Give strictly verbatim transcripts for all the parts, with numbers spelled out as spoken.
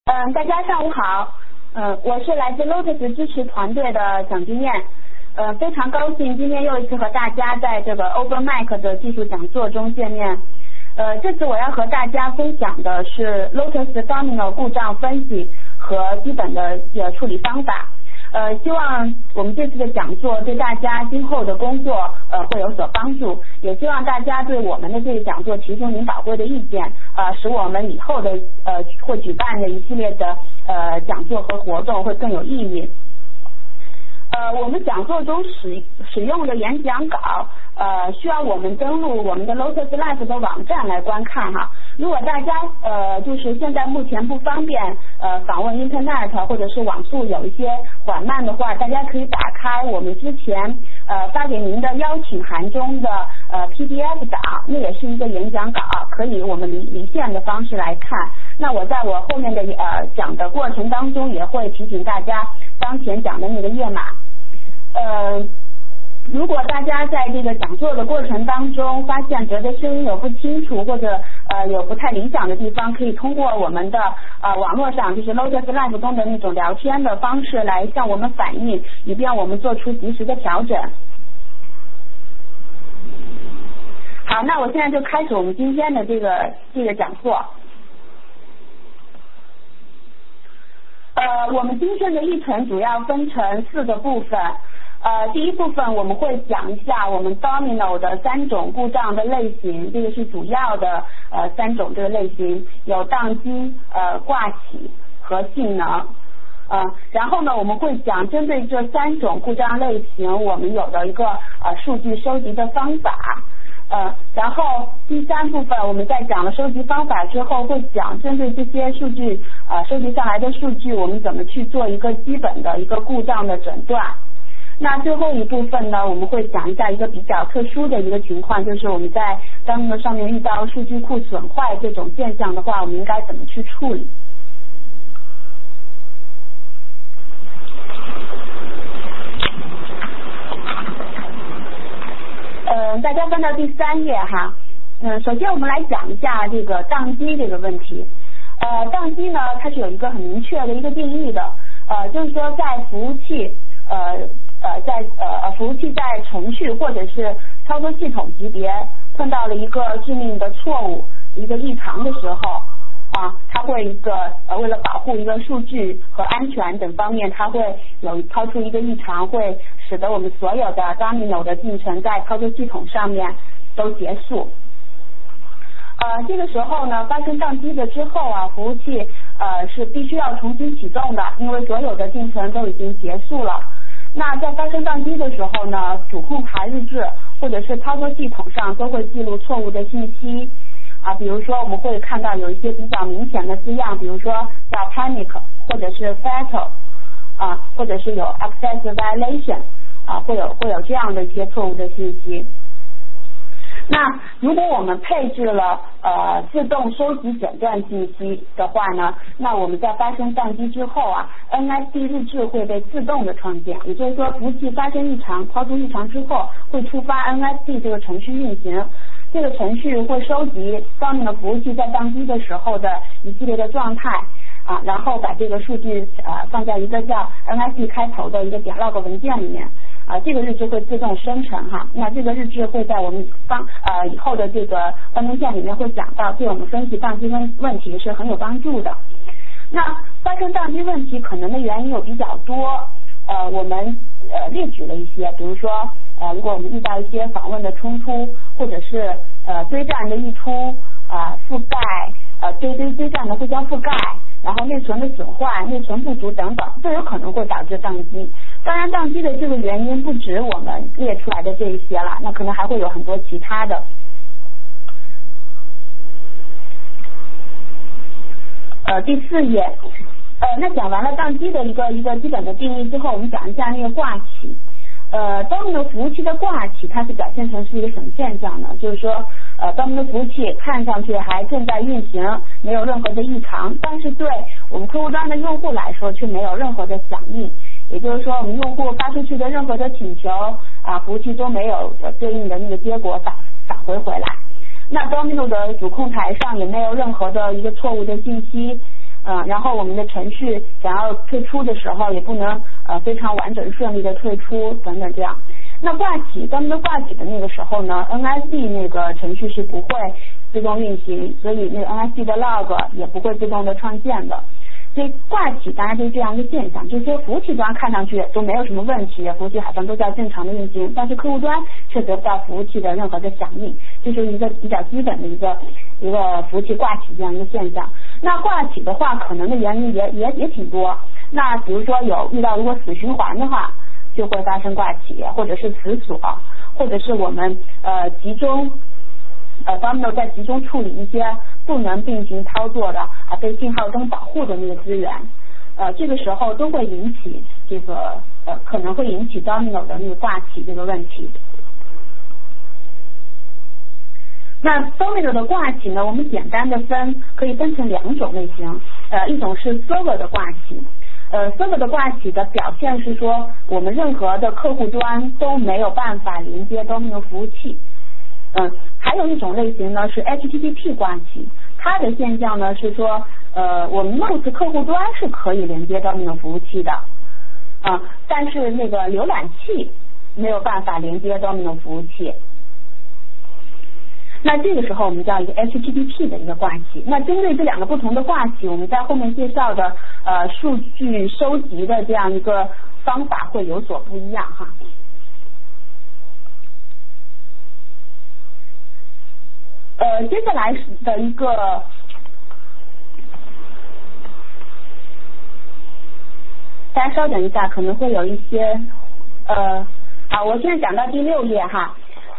嗯，大家上午好。嗯，我是来自 Lotus 支持团队的蒋金燕。呃，非常高兴今天又一次和大家在这个 Open Mic 的技术讲座中见面。呃，这次我要和大家分享的是 Lotus Domino 故障分析和基本的呃处理方法。呃，希望我们这次的讲座对大家今后的工作呃会有所帮助，也希望大家对我们的这个讲座提出您宝贵的意见，呃，使我们以后的呃会举办的一系列的呃讲座和活动会更有意义。呃，我们讲座中使使用的演讲稿，呃，需要我们登录我们的 Lotus Live 的网站来观看哈。如果大家呃就是现在目前不方便呃访问 Internet 或者是网速有一些缓慢的话，大家可以打开我们之前呃发给您的邀请函中的呃 P D F 档，那也是一个演讲稿，可以我们离离线的方式来看。那我在我后面的呃讲的过程当中也会提醒大家当前讲的那个页码。呃，如果大家在这个讲座的过程当中发现觉得声音有不清楚或者呃有不太理想的地方，可以通过我们的呃网络上就是 Lotus Live 中的那种聊天的方式来向我们反映，以便我们做出及时的调整。好，那我现在就开始我们今天的这个这个讲座。呃，我们今天的议程主要分成四个部分。呃，第一部分我们会讲一下我们 Domino 的三种故障的类型，这个是主要的呃三种这个类型，有宕机、呃挂起和性能。呃，然后呢，我们会讲针对这三种故障类型，我们有的一个呃数据收集的方法。呃，然后第三部分我们在讲了收集方法之后，会讲针对这些数据呃收集上来的数据，我们怎么去做一个基本的一个故障的诊断。那最后一部分呢，我们会讲一下一个比较特殊的一个情况，就是我们在 Domino 上面遇到数据库损坏这种现象的话，我们应该怎么去处理。呃，大家翻到第三页哈。嗯，首先我们来讲一下这个宕机这个问题。呃，宕机呢，它是有一个很明确的一个定义的，呃，就是说在服务器呃呃在呃服务器在程序或者是操作系统级别碰到了一个致命的错误、一个异常的时候啊，它会一个呃为了保护一个数据和安全等方面，它会有抛出一个异常，会使得我们所有的 Domino 的进程在操作系统上面都结束。呃，这个时候呢，发生宕机了之后啊，服务器呃是必须要重新启动的，因为所有的进程都已经结束了。那在发生宕机的时候呢，主控台日志或者是操作系统上都会记录错误的信息啊，比如说我们会看到有一些比较明显的字样，比如说叫 panic 或者是 fatal 啊，或者是有 access violation 啊，会有会有这样的一些错误的信息。那如果我们配置了呃自动收集诊断信息的话呢，那我们在发生宕机之后啊 ，N S D 日志会被自动的创建，也就是说服务器发生异常、抛出异常之后，会触发 N S D 这个程序运行。这个程序会收集Domino服务器在宕机的时候的一系列的状态啊，然后把这个数据呃放在一个叫 N S D 开头的一个点 log 文件里面。啊，这个日志会自动生成哈，那这个日志会在我们方呃以后的这个关键键里面会讲到，对我们分析宕机问问题是很有帮助的。那发生宕机问题可能的原因有比较多，呃，我们呃列举了一些，比如说呃，如果我们遇到一些访问的冲突，或者是呃堆栈的溢出啊、呃、覆盖呃堆堆堆栈的互相覆盖，然后内存的损坏、内存不足等等，都有可能会导致宕机。当然，宕机的这个原因不止我们列出来的这一些了，那可能还会有很多其他的。呃，第四页，呃，那讲完了宕机的一个一个基本的定义之后，我们讲一下那个挂起。呃 ，Domino 服务器的挂起，它是表现成是一个什么现象呢？就是说，呃 ，Domino 服务器看上去还正在运行，没有任何的异常，但是对我们客户端的用户来说却没有任何的响应。也就是说，我们用户发出去的任何的请求啊，服务器都没有对应的那个结果返返回回来。那 Domino 的主控台上也没有任何的一个错误的信息嗯，然后我们的程序想要退出的时候也不能呃非常完整顺利的退出等等这样。那挂起当们挂起的那个时候呢 ，N S D 那个程序是不会自动运行，所以那个 N S D 的 log 也不会自动的创建的。所以挂起当然就是这样一个现象，就是说服务器端看上去都没有什么问题，服务器好像都在正常的运行，但是客户端却得不到服务器的任何的响应，这就是一个比较基本的一个一个服务器挂起这样一个现象。那挂起的话，可能的原因也也也挺多。那比如说有遇到如果死循环的话，就会发生挂起，或者是死锁，或者是我们呃集中呃 Domino 在集中处理一些不能并行操作的啊被信号灯保护的那个资源，呃这个时候都会引起这个呃可能会引起 Domino 的那个挂起这个问题。那 Domino 的挂起呢，我们简单的分可以分成两种类型，呃一种是 Server 的挂起。呃 ，server 的挂起的表现是说，我们任何的客户端都没有办法连接 Domino 服务器。嗯，还有一种类型呢是 H T T P 挂起，它的现象呢是说，呃，我们 Node 客户端是可以连接 Domino 服务器的，啊，但是那个浏览器没有办法连接 Domino 服务器。那这个时候我们叫一个 H T T P 的一个挂起。那针对这两个不同的挂起，我们在后面介绍的呃数据收集的这样一个方法会有所不一样哈。呃，接下来的一个大家稍等一下，可能会有一些呃啊，我现在讲到第六页哈。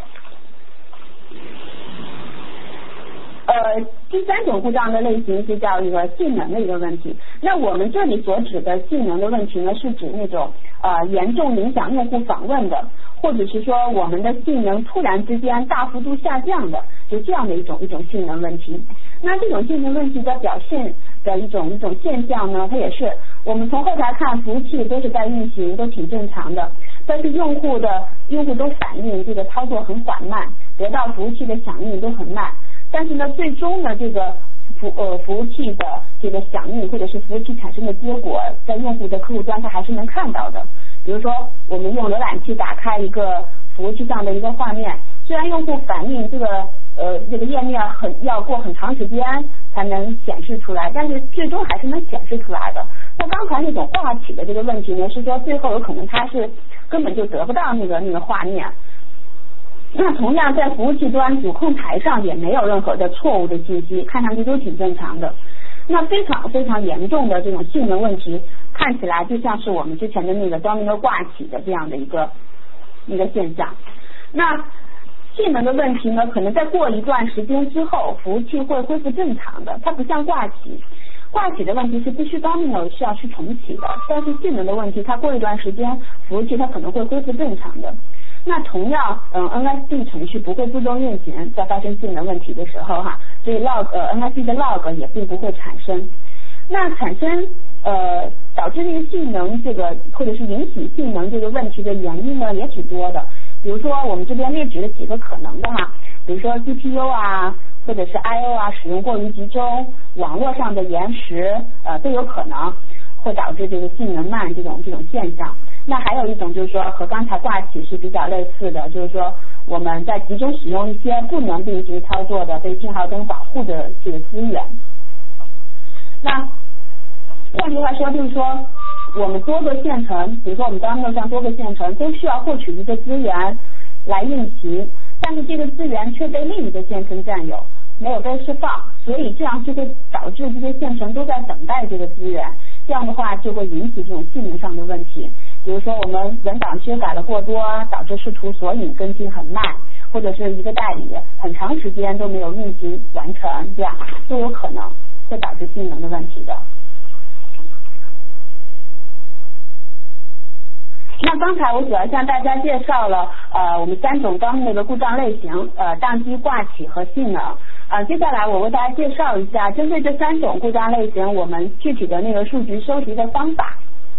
呃，第三种故障的类型是叫一个性能的一个问题。那我们这里所指的性能的问题呢，是指那种呃严重影响用户访问的，或者是说我们的性能突然之间大幅度下降的，就这样的一种一种性能问题。那这种性能问题的表现的一种一种现象呢，它也是我们从后台看服务器都是在运行，都挺正常的，但是用户的用户都反映这个操作很缓慢，得到服务器的响应都很慢。但是呢，最终呢，这个服呃服务器的这个响应或者是服务器产生的结果，在用户的客户端它还是能看到的。比如说，我们用浏览器打开一个服务器上的一个画面，虽然用户反映这个呃这个页面很要过很长时间才能显示出来，但是最终还是能显示出来的。那刚才那种挂起的这个问题呢，是说最后有可能它是根本就得不到那个那个画面。那同样在服务器端主控台上也没有任何的错误的信息，看上去都挺正常的。那非常非常严重的这种性能问题，看起来就像是我们之前的那个 Domino 挂起的这样的一个一个现象。那性能的问题呢，可能在过一段时间之后，服务器会恢复正常的，它不像挂起。挂起的问题是必须 Domino 是要去重启的，但是性能的问题，它过一段时间服务器它可能会恢复正常的。那同样，嗯 ，N S D 程序不会自动运行，在发生性能问题的时候哈，所以 log 呃 N S D 的 log 也并不会产生。那产生呃导致这个性能这个或者是引起性能这个问题的原因呢，也挺多的。比如说我们这边列举了几个可能的哈，比如说 C P U 啊，或者是 I O 啊使用过于集中，网络上的延时呃都有可能会导致这个性能慢这种这种现象。那还有一种就是说和刚才挂起是比较类似的，就是说我们在集中使用一些不能并行操作的被信号灯保护的这个资源。那换句话说，就是说我们多个线程，比如说我们 Domino 上多个线程都需要获取一个资源来运行，但是这个资源却被另一个线程占有，没有被释放，所以这样就会导致这些线程都在等待这个资源，这样的话就会引起这种性能上的问题。比如说我们文档修改了过多，导致视图索引更新很慢，或者是一个代理很长时间都没有运行完成，这样都有可能会导致性能的问题的。那刚才我主要向大家介绍了呃我们三种Domino的故障类型，呃宕机、挂起和性能。呃接下来我为大家介绍一下针对这三种故障类型我们具体的那个数据收集的方法。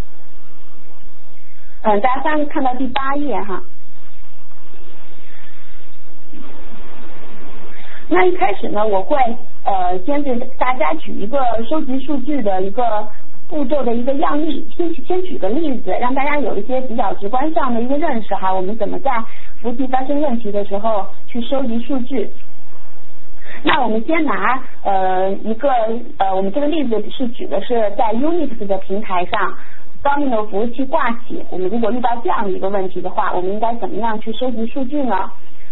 嗯，大家翻看到第八页哈。那一开始呢，我会呃，先给大家举一个收集数据的一个步骤的一个样例，先先举个例子，让大家有一些比较直观上的一个认识哈，我们怎么在服务器发生问题的时候去收集数据。那我们先拿呃一个呃我们这个例子是举的是在 Unix 的平台上 Domino 服务器挂起，我们如果遇到这样的一个问题的话，我们应该怎么样去收集数据呢？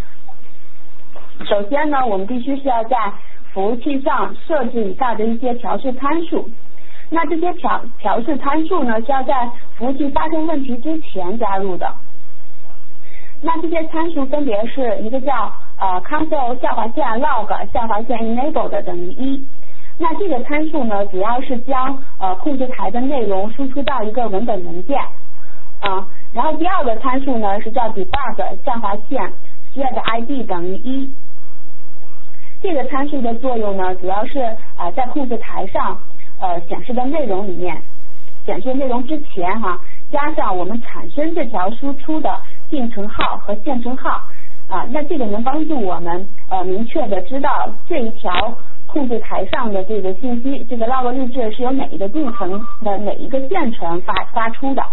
首先呢，我们必须是要在服务器上设置以下的一些调试参数。那这些调调试参数呢，是要在服务器发生问题之前加入的。那这些参数分别是一个叫呃 console 下划线 log 下划线 enabled 等于一。那这个参数呢，主要是将呃控制台的内容输出到一个文本文件啊、呃。然后第二个参数呢是叫 debug 下划线 thread I D 等于一。这个参数的作用呢，主要是啊、呃、在控制台上呃显示的内容里面，显示内容之前哈、啊，加上我们产生这条输出的进程号和线程号啊，那这个能帮助我们呃明确的知道这一条控制台上的这个信息，这个 log 日志是由哪一个进程的哪一个线程发发出的。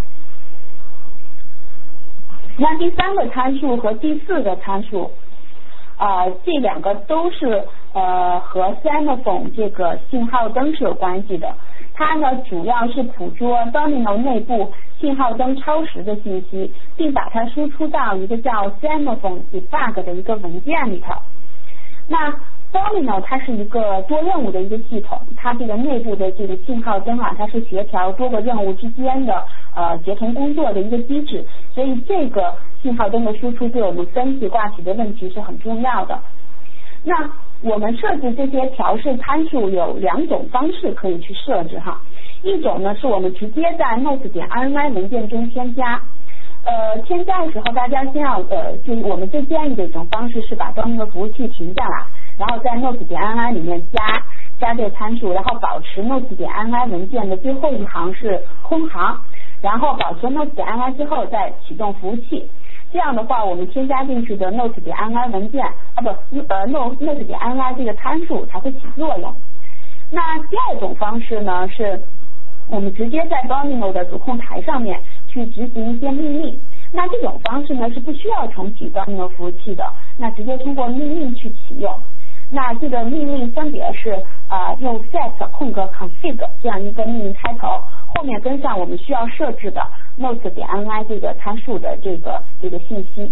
那第三个参数和第四个参数。啊、呃，这两个都是呃和 Semaphore 这个信号灯是有关系的。它呢主要是捕捉 Domino 内部信号灯超时的信息，并把它输出到一个叫 Semaphore Debug 的一个文件里头。那 Domino 它是一个多任务的一个系统，它这个内部的这个信号灯啊，它是协调多个任务之间的呃协同工作的一个机制，所以这个信号灯的输出对我们分析挂起的问题是很重要的。那我们设置这些调试参数有两种方式可以去设置哈，一种呢是我们直接在 notes 点 ini 文件中添加。呃，添加的时候大家先要呃，就是我们最建议的一种方式是把Domino服务器停下来，然后在 notes 点 ini 里面加加这个参数，然后保持 notes 点 ini 文件的最后一行是空行，然后保持 notes 点 ini 之后再启动服务器。这样的话，我们添加进去的 notes 点 ini 文件啊不呃 notes notes 点 ini 这个参数才会起作用。那第二种方式呢，是我们直接在 Domino 的主控台上面去执行一些命令。那这种方式呢是不需要重启 Domino 服务器的，那直接通过命令去启用。那这个命令分别是啊、呃、用 set 空格 config 这样一个命令开头，后面跟上我们需要设置的 notes 点 ini 这个参数的这个这个信息。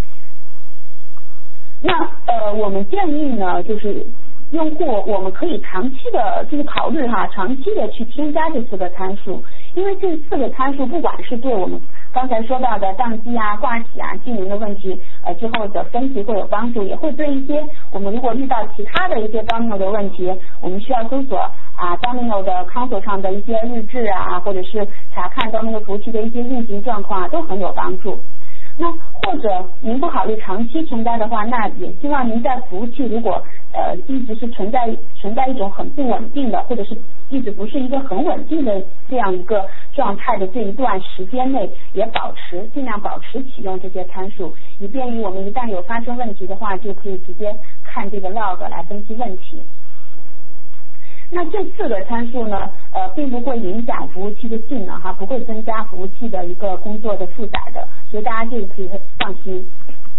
那呃我们建议呢，就是用户我们可以长期的就是考虑哈，长期的去添加这四个参数，因为这四个参数不管是对我们刚才说到的宕机啊、挂起啊、技能的问题呃之后的分析会有帮助，也会对一些我们如果遇到其他的一些 Domino 的问题，我们需要搜索啊 Domino 的 console 上的一些日志啊，或者是查看 Domino 服务器的一些运行状况啊，都很有帮助。那或者您不考虑长期添加的话，那也希望您在服务器如果呃一直是存在存在一种很不稳定的，或者是一直不是一个很稳定的这样一个状态的这一段时间内，也保持尽量保持启用这些参数，以便于我们一旦有发生问题的话，就可以直接看这个 log 来分析问题。那这四个参数呢，呃，并不会影响服务器的性能哈，不会增加服务器的一个工作的负载的，所以大家这个可以放心。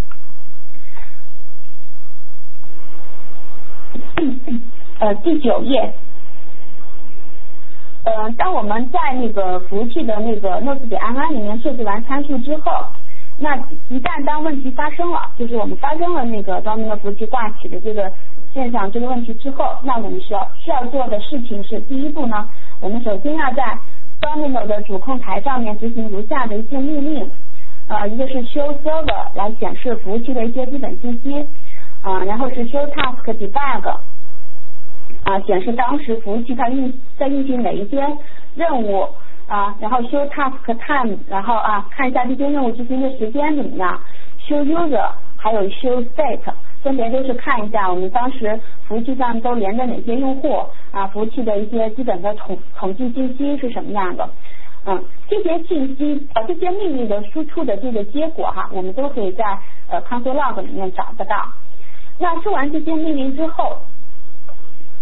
呃，第九页，呃，当我们在那个服务器的那个 notes 点 ini 里面设置完参数之后，那一旦当问题发生了，就是我们发生了那个 Domino 服务器挂起的这个现象这个问题之后，那我们需要需要做的事情是，第一步呢，我们首先要在 Domino 的主控台上面执行如下的一些命令，呃，一个是 show server 来显示服务器的一些基本信息，啊、呃，然后是 show task debug 啊、呃，显示当时服务器它运在运行哪一些任务啊，然后 show task time， 然后啊看一下这些任务执行的时间怎么样 ，show user 还有 show state。分别都是看一下我们当时服务器上都连着哪些用户啊，服务器的一些基本的统统计信息是什么样的，嗯，这些信息呃这些命令的输出的这个结果哈，我们都可以在呃 console log 里面找得到。那说完这些命令之后，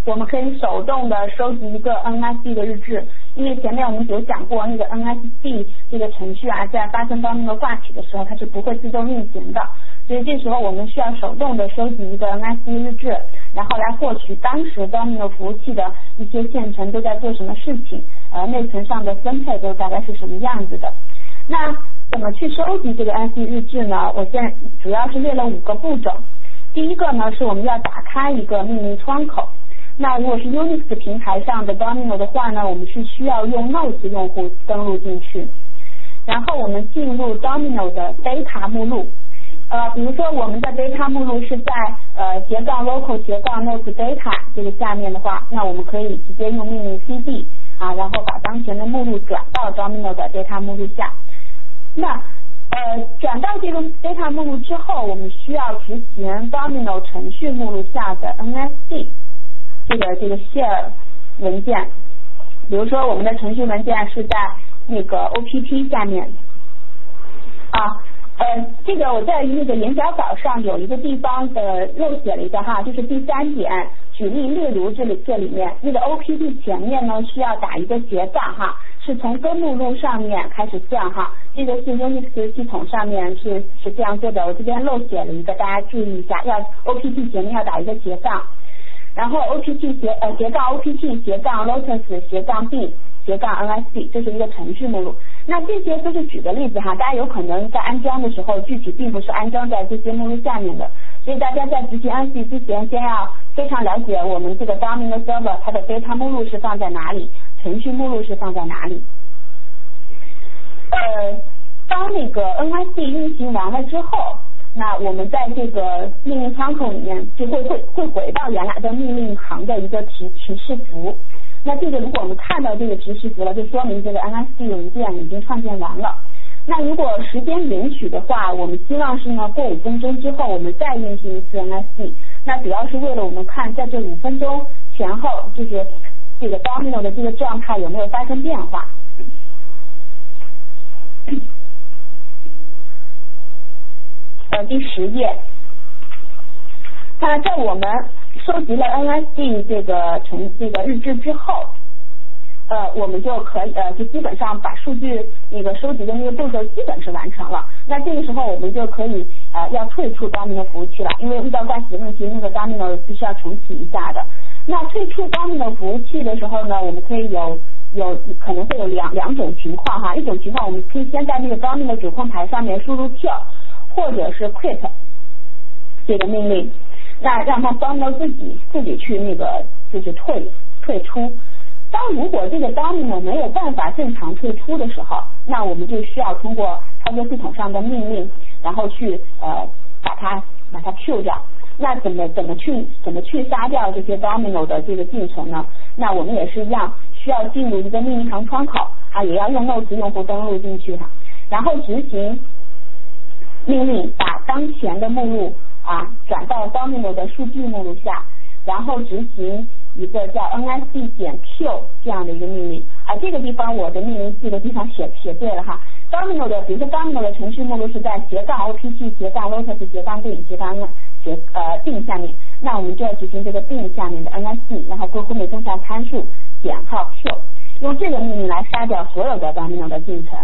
我们可以手动的收集一个 N S D 的日志，因为前面我们有讲过那个 N S D 这个程序啊，在发生Domino挂体的时候，它是不会自动运行的，所以这时候我们需要手动的收集一个 N S D 日志，然后来获取当时 Domino 服务器的一些线程都在做什么事情，呃，内存上的分配都大概是什么样子的。那怎么去收集这个 N S D 日志呢？我现在主要是列了五个步骤。第一个呢，是我们要打开一个命令窗口。那如果是 Unix 平台上的 Domino 的话呢，我们是需要用 Nodes 用户登录进去，然后我们进入 Domino 的 Data 目录。呃，比如说我们的 Data 目录是在呃斜杠 local 斜杠 Nodes Data 这个下面的话，那我们可以直接用命令 cd 啊，然后把当前的目录转到 Domino 的 Data 目录下。那呃，转到这个 data 目录之后，我们需要执行 Domino 程序目录下的 N S D 这个这个 share 文件。比如说我们的程序文件是在那个 O P T 下面啊，呃，这个我在那个演讲稿上有一个地方的漏写了一个哈，就是第三点，举例例如这里这里面那个 O P T 前面呢需要打一个斜杠哈。是从根目录上面开始算哈，这个是 Unix 系统上面是是这样做的，我这边漏写了一个，大家注意一下，要 O P T 前面要打一个斜杠，然后 O P T 斜呃斜杠 O P T 斜杠 Lotus 斜杠 B 斜杠 N S D， 这是一个程序目录。那这些都是举的例子哈，大家有可能在安装的时候具体并不是安装在这些目录下面的，所以大家在执行 N S D 之前，先要非常了解我们这个 Domino Server 它的 data 目录是放在哪里，程序目录是放在哪里。呃，当那个 N S D 运行完了之后，那我们在这个命令窗口里面就会会会回到原来的命令行的一个提提示符。那这个如果我们看到这个提示符了，就说明这个 N S D 文件已经创建完了。那如果时间允许的话，我们希望是呢过五分钟之后我们再运行一次 N S D。那主要是为了我们看在这五分钟前后，就是这个 Domino 的这个状态有没有发生变化。呃，第十页，那在我们收集了 N S D 这个程这个日志之后，呃，我们就可以呃，就基本上把数据那个收集的那个步骤基本是完成了。那这个时候我们就可以呃要退出 Domino 服务器了，因为遇到挂起问题，那个 Domino 必须要重启一下的。那退出 Domino 服务器的时候呢，我们可以有有可能会有两两种情况哈，一种情况我们可以先在那个 Domino 主控台上面输入 kill 或者是 quit 这个命令，那让它 Domino 自己自己去那个就是退退出。当如果这个 Domino 没有办法正常退出的时候，那我们就需要通过操作系统上的命令，然后去呃把它把它 Q 掉。那怎么怎么去怎么去杀掉这些 Domino 的这个进程呢？那我们也是一样，需要进入一个命令行窗口啊，也要用 Nodes 用户登录进去哈，然后执行命令，把当前的目录啊转到 Domino 的数据目录下，然后执行一个叫 N S D 减 Q 这样的一个命令啊，这个地方我的命令这个地方写写对了哈。Domino 的，比如说 Domino 的程序目录是在斜杠 O P T 斜杠 Lotus 斜杠 bin 斜杠斜呃 bin 下面，那我们就要执行这个 bin 下面的 N S D， 然后后面增加参数减号 Q， 用这个命令来杀掉所有的 Domino 的进程。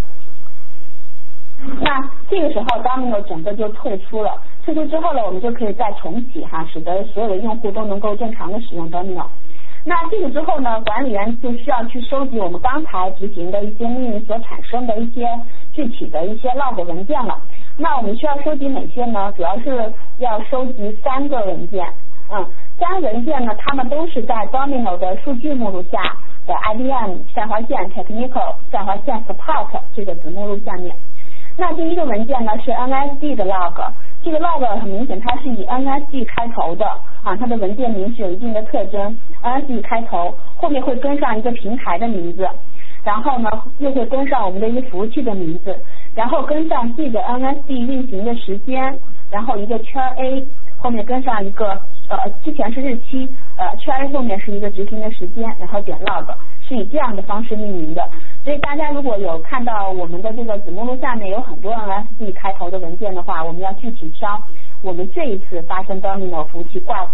那这个时候 Domino 整个就退出了，退出之后呢，我们就可以再重启哈，使得所有的用户都能够正常的使用 Domino。那这个之后呢，管理员就需要去收集我们刚才执行的一些命令所产生的一些具体的一些 log 文件了。那我们需要收集哪些呢？主要是要收集三个文件，嗯，三个文件呢，它们都是在 Domino 的数据目录下的 I B M 下划线 Technical 下划线 Support 这个子目录下面。那第一个文件呢是 N S D 的 log， 这个 log 很明显它是以 N S D 开头的啊，它的文件名是有一定的特征 ，N S D 开头，后面会跟上一个平台的名字，然后呢又会跟上我们的一个服务器的名字，然后跟上这个 N S D 运行的时间，然后一个圈 A 后面跟上一个呃之前是日期，呃圈 A 后面是一个执行的时间，然后点 log， 是以这样的方式命名的。所以大家如果有看到我们的这个子目录下面有很多 N S D 开头的文件的话，我们要具体挑我们这一次发生 Domino 服务器挂起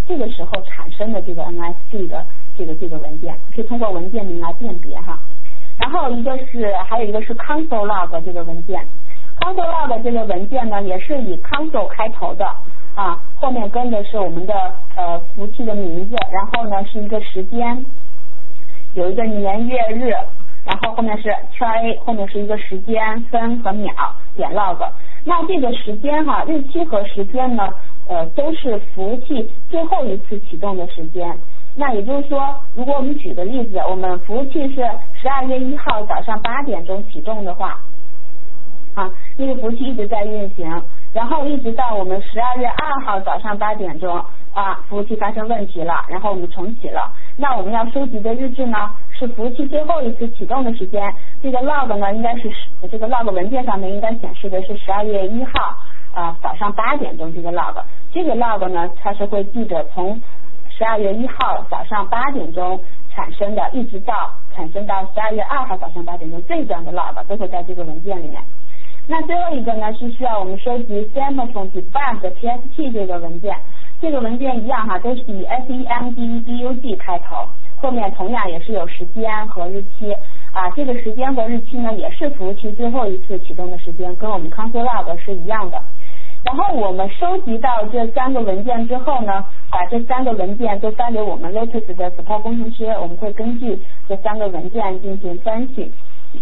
这个时候产生的这个 N S C 的这个这个文件，可以通过文件名来辨别哈。然后一个是还有一个是 console log 这个文件 ，console log 这个文件呢也是以 console 开头的啊，后面跟的是我们的呃服务器的名字，然后呢是一个时间，有一个年月日，然后后面是圈 A， 后面是一个时间分和秒点 log。那这个时间哈，日期和时间呢，呃都是服务器最后一次启动的时间。那也就是说，如果我们举个例子，我们服务器是十二月一号早上八点钟启动的话，啊，那个服务器一直在运行，然后一直到我们十二月二号早上八点钟啊，服务器发生问题了，然后我们重启了。那我们要收集的日志呢，是服务器最后一次启动的时间。这个 log 呢，应该是这个 log 文件上面应该显示的是十二月一号啊早上八点钟这个 log。这个 log 呢，它是会记着从十二月一号早上八点钟产生的，一直到产生到十二月二号早上八点钟这一段的 log 都会在这个文件里面。那最后一个呢是需要我们收集 Semaphore Debug 的 T S T 这个文件，这个文件一样哈，都是以 S E M D E B U G 开头，后面同样也是有时间和日期啊，这个时间和日期呢也是服务器最后一次启动的时间，跟我们 console log 是一样的。然后我们收集到这三个文件之后呢，把这三个文件都发给我们 Lotus 的 support 工程师，我们会根据这三个文件进行分析。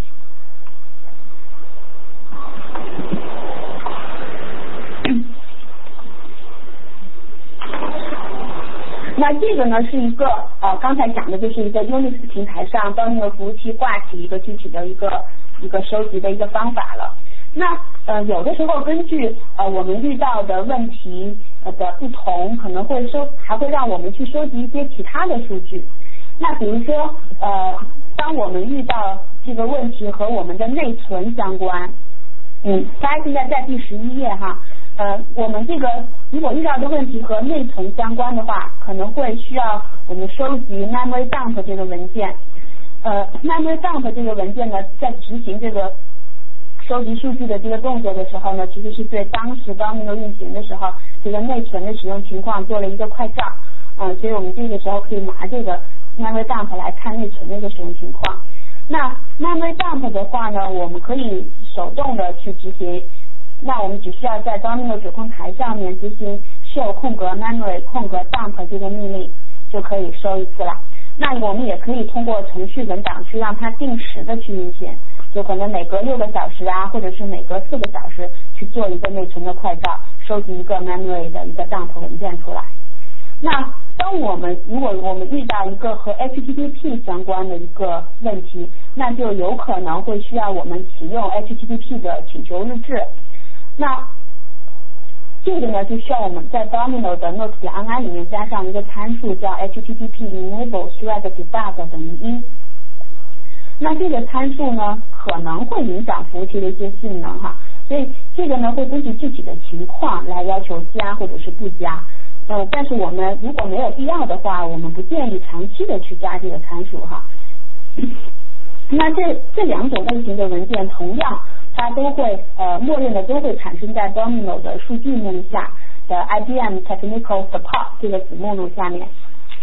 那这个呢是一个呃刚才讲的就是一个 Unix 平台上Domino服务器挂起一个具体的一个一个收集的一个方法了。那呃有的时候根据呃我们遇到的问题呃的不同，可能会收还会让我们去收集一些其他的数据。那比如说呃当我们遇到这个问题和我们的内存相关，嗯，大家现在在第十一页哈，呃我们这个如果遇到的问题和内存相关的话，可能会需要我们收集 memory dump 这个文件。呃 memory dump 这个文件呢，在执行这个收集数据的这个动作的时候呢，其实是对当时 Domino 运行的时候这个内存的使用情况做了一个快照，嗯、呃，所以我们这个时候可以拿这个 memory dump 来看内存的一个使用情况。那 memory dump 的话呢，我们可以手动的去执行，那我们只需要在 Domino 主控台上面执行 show 空格 memory 空格 dump 这个命令就可以收一次了。那我们也可以通过程序文档去让它定时的去运行，就可能每隔六个小时啊，或者是每隔四个小时去做一个内存的快照，收集一个 memory 的一个 dump 文件出来。那当我们如果我们遇到一个和 H T T P 相关的一个问题，那就有可能会需要我们启用 H T T P 的请求日志。那这个呢，就需要我们在 Domino 的 Notes.ini 里面加上一个参数叫 H T T P enable thread debug 等于一。那这个参数呢，可能会影响服务器的一些性能哈，所以这个呢会根据具体的情况来要求加或者是不加。呃，但是我们如果没有必要的话，我们不建议长期的去加这个参数哈。那这这两种类型的文件，同样它都会呃默认的都会产生在 Domino 的数据目录下的 I B M Technical Support 这个子目录下面。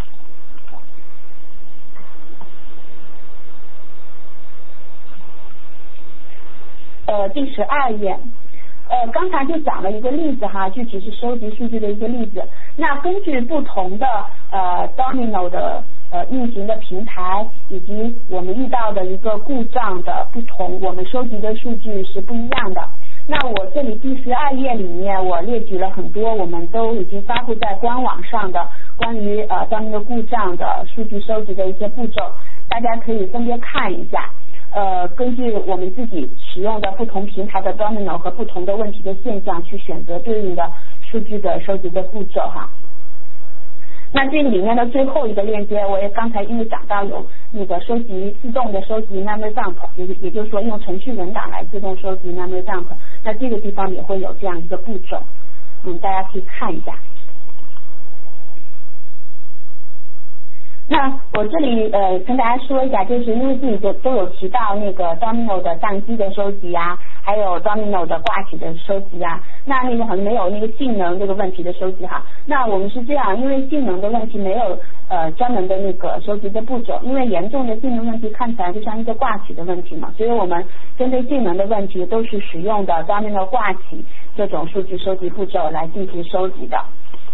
呃，第十二页。呃，刚才就讲了一个例子哈，具体是收集数据的一个例子。那根据不同的呃 Domino 的呃运行的平台以及我们遇到的一个故障的不同，我们收集的数据是不一样的。那我这里第十二页里面我列举了很多我们都已经发布在官网上的关于呃 Domino 故障的数据收集的一些步骤，大家可以分别看一下。呃，根据我们自己使用的不同平台的 Domino 和不同的问题的现象去选择对应的数据的收集的步骤哈。那这个里面的最后一个链接，我也刚才因为讲到有那个收集自动的收集 memory dump， 也也就是说用程序文档来自动收集 memory dump， 那这个地方也会有这样一个步骤，嗯，大家可以看一下。 那我这里呃跟大家说一下，就是因为自己都都有提到那个 Domino 的宕机的收集啊，还有 Domino 的挂起的收集啊，那那个好像没有那个性能这个问题的收集哈。那我们是这样，因为性能的问题没有呃专门的那个收集的步骤，因为严重的性能问题看起来就像一个挂起的问题嘛，所以我们针对性能的问题都是使用的 Domino 挂起这种数据收集步骤来进行收集的。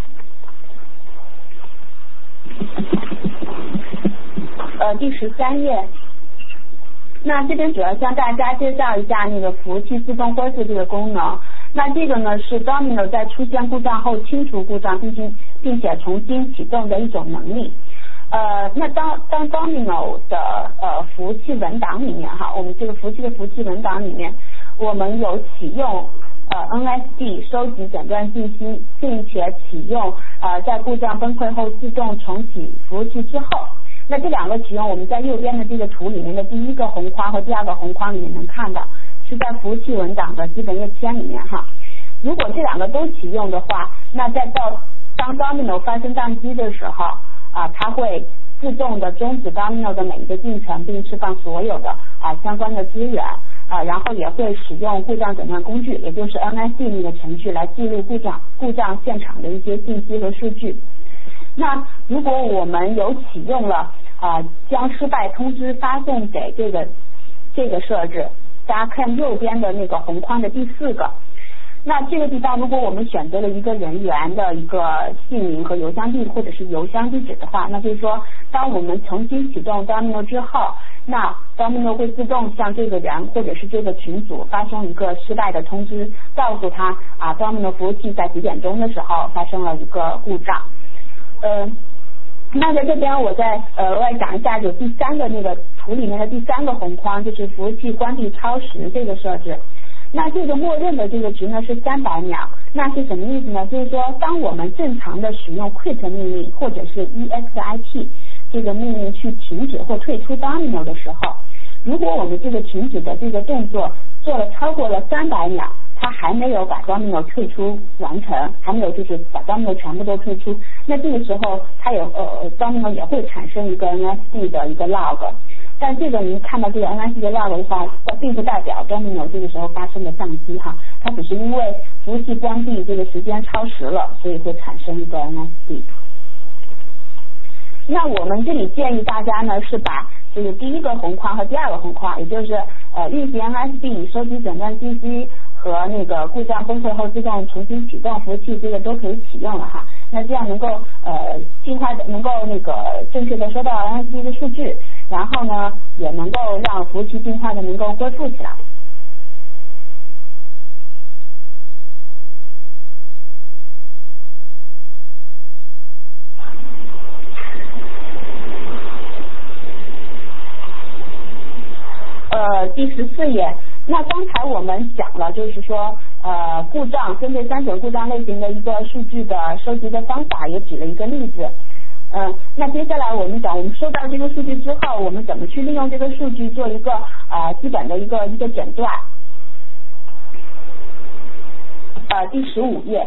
呃，第十三页，那这边主要向大家介绍一下那个服务器自动恢复这个功能。那这个呢是 Domino 在出现故障后清除故障，并且并且重新启动的一种能力。呃，那当当 Domino 的呃服务器文档里面哈，我们这个服务器的服务器文档里面，我们有启用呃 N S D 收集诊断信息，并且启用呃在故障崩溃后自动重启服务器之后。那这两个启用，我们在右边的这个图里面的第一个红框和第二个红框里面能看到，是在服务器文档的基本页签里面哈。如果这两个都启用的话，那在到当 Domino 发生宕机的时候啊，它会自动的终止 Domino 的每一个进程，并释放所有的啊相关的资源啊，然后也会使用故障诊断工具，也就是 N S D 那个程序来记录故障故障现场的一些信息和数据。那如果我们有启用了啊、呃、将失败通知发送给这个这个设置，大家看右边的那个红框的第四个，那这个地方如果我们选择了一个人员的一个姓名和邮箱地或者是邮箱地址的话，那就是说当我们重新启动 Domino 之后，那 Domino 会自动向这个人或者是这个群组发送一个失败的通知，告诉他啊 Domino 服务器在几点钟的时候发生了一个故障。呃，那在这边我再呃额外讲一下，有第三个那个图里面的第三个红框，就是服务器关闭超时这个设置。那这个默认的这个值呢是三百秒，那是什么意思呢？就是说，当我们正常的使用 quit 命令或者是 exit 这个命令去停止或退出 Domino 的时候，如果我们这个停止的这个动作做了超过了三百秒，它还没有把 Domino 退出完成，还没有就是把 Domino 全部都退出，那这个时候它有呃 Domino 也会产生一个 N S D 的一个 log， 但这个您看到这个 N S D 的 log 的话，它并不代表 Domino 这个时候发生的宕机哈，它只是因为服务器关闭这个时间超时了，所以会产生一个 N S D。那我们这里建议大家呢是把就是第一个红框和第二个红框，也就是呃运行 N S D 收集诊断信息和那个故障崩溃后自动重新启动服务器，这个都可以启用了哈。那这样能够呃尽快的能够那个正确的收到 N S D 的数据，然后呢也能够让服务器尽快的能够恢复起来。呃，第十四页，那刚才我们讲了，就是说，呃，故障针对三种故障类型的一个数据的收集的方法，也举了一个例子。嗯、呃，那接下来我们讲，我们收到这个数据之后，我们怎么去利用这个数据做一个呃基本的一个一个诊断。呃，第十五页。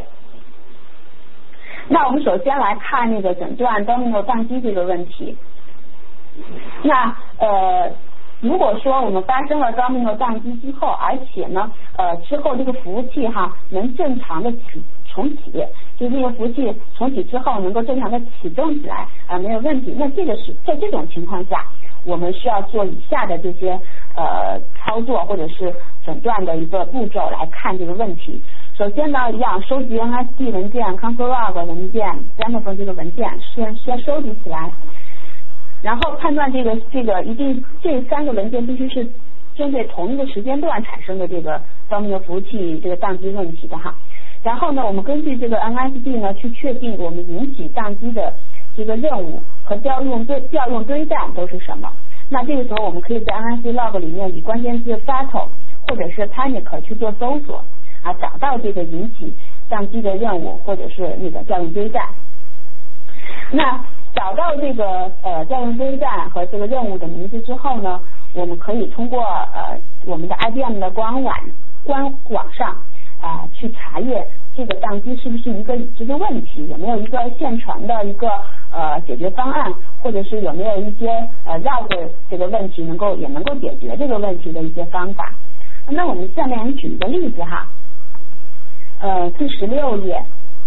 那我们首先来看那个诊断 Domino 宕机这个问题。那呃。如果说我们发生了 Domino 宕机之后，而且呢，呃，之后这个服务器哈能正常的启重启，就是这个服务器重启之后能够正常的启动起来啊、呃，没有问题。那这个是在这种情况下，我们需要做以下的这些呃操作或者是诊断的一个步骤来看这个问题。首先呢，一样收集 N S D 文件、console log 文件、Xenophon 这个文件，先先收集起来。然后判断这个这个一定这三个文件必须是针对同一个时间段产生的这个 Domino 服务器这个宕机问题的哈。然后呢，我们根据这个 N S D 呢去确定我们引起宕机的这个任务和调用堆调用堆栈都是什么。那这个时候我们可以在 N S D log 里面以关键字 fatal 或者是 panic 去做搜索啊，找到这个引起宕机的任务或者是那个调用堆栈。那找到这个呃调用堆栈和这个任务的名字之后呢，我们可以通过呃我们的 I B M 的官网官网上啊、呃、去查阅这个宕机是不是一个已知的问题，有没有一个现成的一个呃解决方案，或者是有没有一些呃绕着这个问题能够也能够解决这个问题的一些方法。那我们下面举一个例子哈，呃第十六页。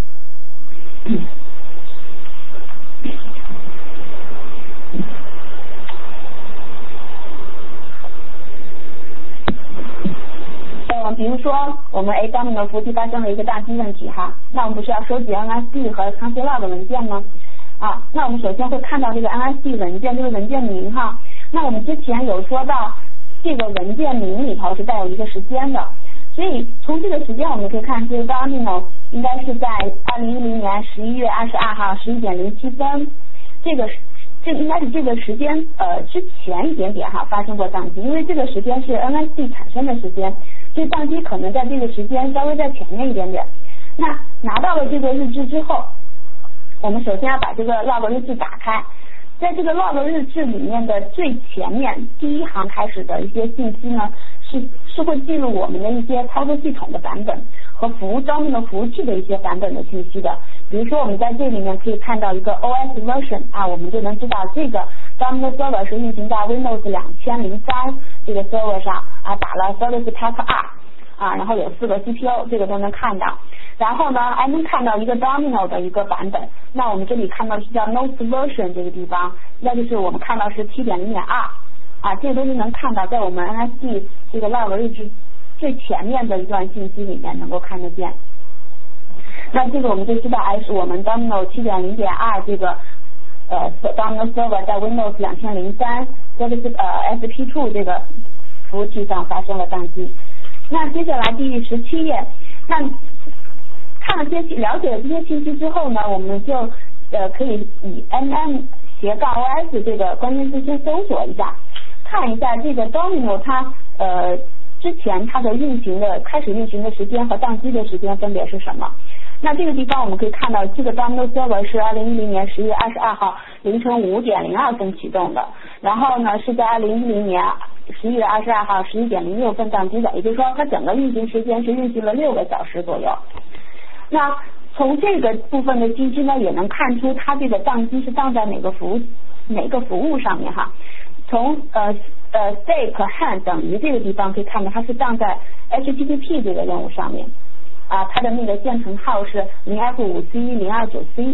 呃，比如说我们 A Domino 服务器发生了一个宕机问题哈，那我们不是要收集 N S D 和 console log 文件吗？啊，那我们首先会看到这个 N S D 文件这个文件名哈，那我们之前有说到这个文件名里头是带有一个时间的，所以从这个时间我们可以看这个 Domino 应该是在二零一零年十一月二十二号十一点零七分，这个这应该是这个时间呃之前一点点哈发生过宕机，因为这个时间是 N S D 产生的时间，所以宕机可能在这个时间稍微在前面一点点。那拿到了这个日志之后，我们首先要把这个 log 日志打开，在这个 log 日志里面的最前面第一行开始的一些信息呢，是是会记录我们的一些操作系统的版本和服务 Domino 服务器的一些版本的信息的。比如说我们在这里面可以看到一个 O S version 啊，我们就能知道这个 Domino server 是运行在 Windows 两千零三这个 server 上啊，打了 Service Pack 二啊，然后有四个 C P U， 这个都能看到。然后呢还能看到一个 Domino 的一个版本，那我们这里看到是叫 Notes version 这个地方，那就是我们看到是 七点零点二啊，这都是能看到在我们 N S D 这个 log 日志最前面的一段信息里面能够看得见。那这个我们就知道哎是我们 Domino 七点零点二 这个呃 Domino server 在 Windows 两千零三 Service 呃 S P 二 这个服务器上发生了宕机。那接下来第十七页，那看了这些了解了这些信息之后呢，我们就呃可以以 N M 斜杠 O S 这个关键字先搜索一下，看一下这个 Domino 它呃之前它的运行的开始运行的时间和宕机的时间分别是什么。那这个地方我们可以看到这个 Domino server 是二零一零年十月二十二号凌晨五点零二分启动的，然后呢是在二零一零年十一月二十二号十一点零六分宕机的，也就是说它整个运行时间是运行了六个小时左右。那从这个部分的信息呢，也能看出它这个宕机是宕在哪个服务哪个服务上面哈。从呃呃 stake hand 等于这个地方可以看到它是宕在 H T T P 这个任务上面啊，它的那个线程号是 零 F 五 C 零二九 C。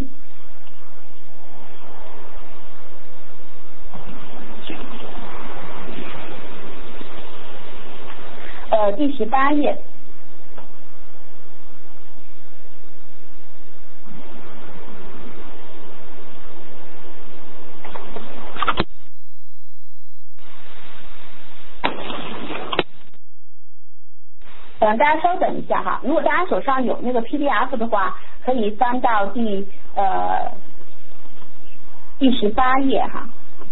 呃第十八页。嗯，大家稍等一下哈，如果大家手上有那个 P D F 的话，可以翻到第呃第十八页哈。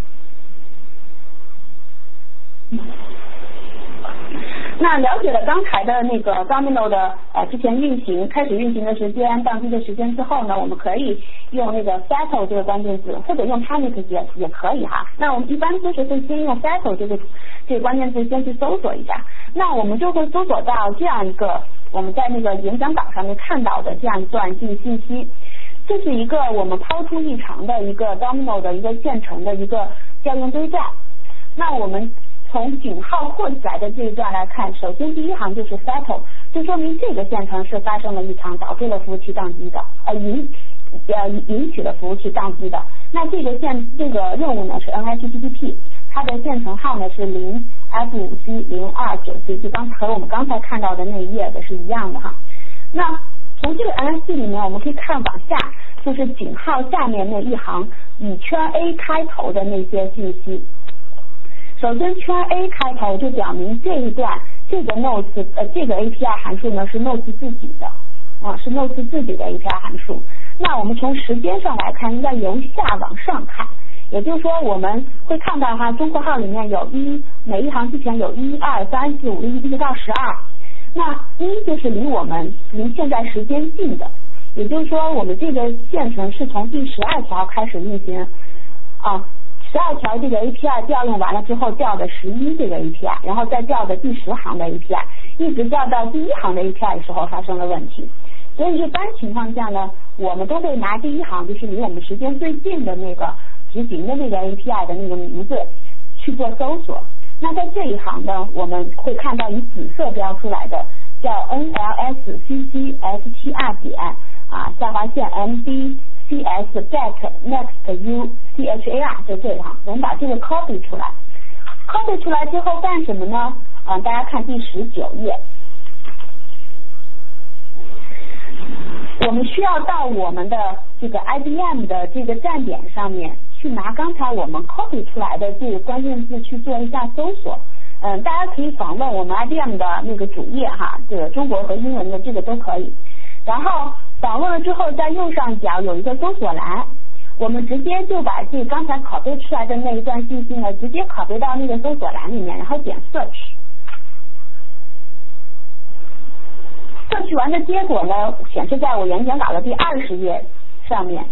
那了解了刚才的那个 Domino 的呃之前运行开始运行的时间、宕机的时间之后呢，我们可以用那个 settle 这个关键字，或者用 panic 也也可以哈。那我们一般都是会先用 settle 这个这个关键字先去搜索一下，那我们就会搜索到这样一个我们在那个演讲稿上面看到的这样一段信信息。这是一个我们抛出异常的一个 Domino 的一个现成的一个调用堆栈。那我们从井号扩起来的这一段来看，首先第一行就是 settle， 就说明这个线程是发生了异常，导致了服务器宕机的，呃引呃引起了服务器宕机的。那这个线这个任务呢是 N H T T P， 它的线程号呢是 零 F 五 C 零二九 C， 就刚才和我们刚才看到的那一页的是一样的哈。那从这个 N S D 里面我们可以看往下，就是井号下面那一行以圈 A 开头的那些信息。首先圈 A 开头就表明这一段这个 notes 呃这个 A P I 函数呢是 notes 自己的啊，是 notes 自己的 A P I 函数。那我们从时间上来看，应该由下往上看，也就是说我们会看到哈，中括号里面有一，每一行之前有一二三四五一一直到十二，那一就是离我们离现在时间近的，也就是说我们这个线程是从第十二条开始运行啊。 十二条这个 A P I 调用完了之后，调的十一这个 A P I， 然后再调的第十行的 A P I， 一直调到第一行的 A P I 的时候发生了问题。所以一般情况下呢，我们都会拿第一行，就是离我们时间最近的那个执行的那个 A P I 的那个名字去做搜索。那在这一行呢，我们会看到以紫色标出来的叫 N L S C C S T R 点啊下划线 M D C S get next U C H A R 在这一行，我们把这个 copy 出来 ，copy 出来之后干什么呢？啊，大家看第十九页。我们需要到我们的这个 I B M 的这个站点上面去拿刚才我们 copy 出来的这个关键字去做一下搜索。嗯，大家可以访问我们 I B M 的那个主页哈，这个中国和英文的这个都可以。然后访问了之后，在右上角有一个搜索栏，我们直接就把这刚才拷贝出来的那一段信息呢，直接拷贝到那个搜索栏里面，然后点 search。search 完的结果呢，显示在我演讲稿的第二十页上面。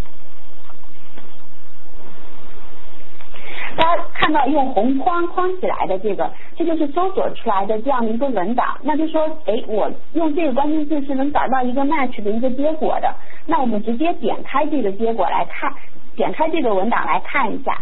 大家看到用红框框起来的这个，这就是搜索出来的这样的一个文档。那就说，哎，我用这个关键字是能找到一个 match 的一个结果的。那我们直接点开这个结果来看，点开这个文档来看一下。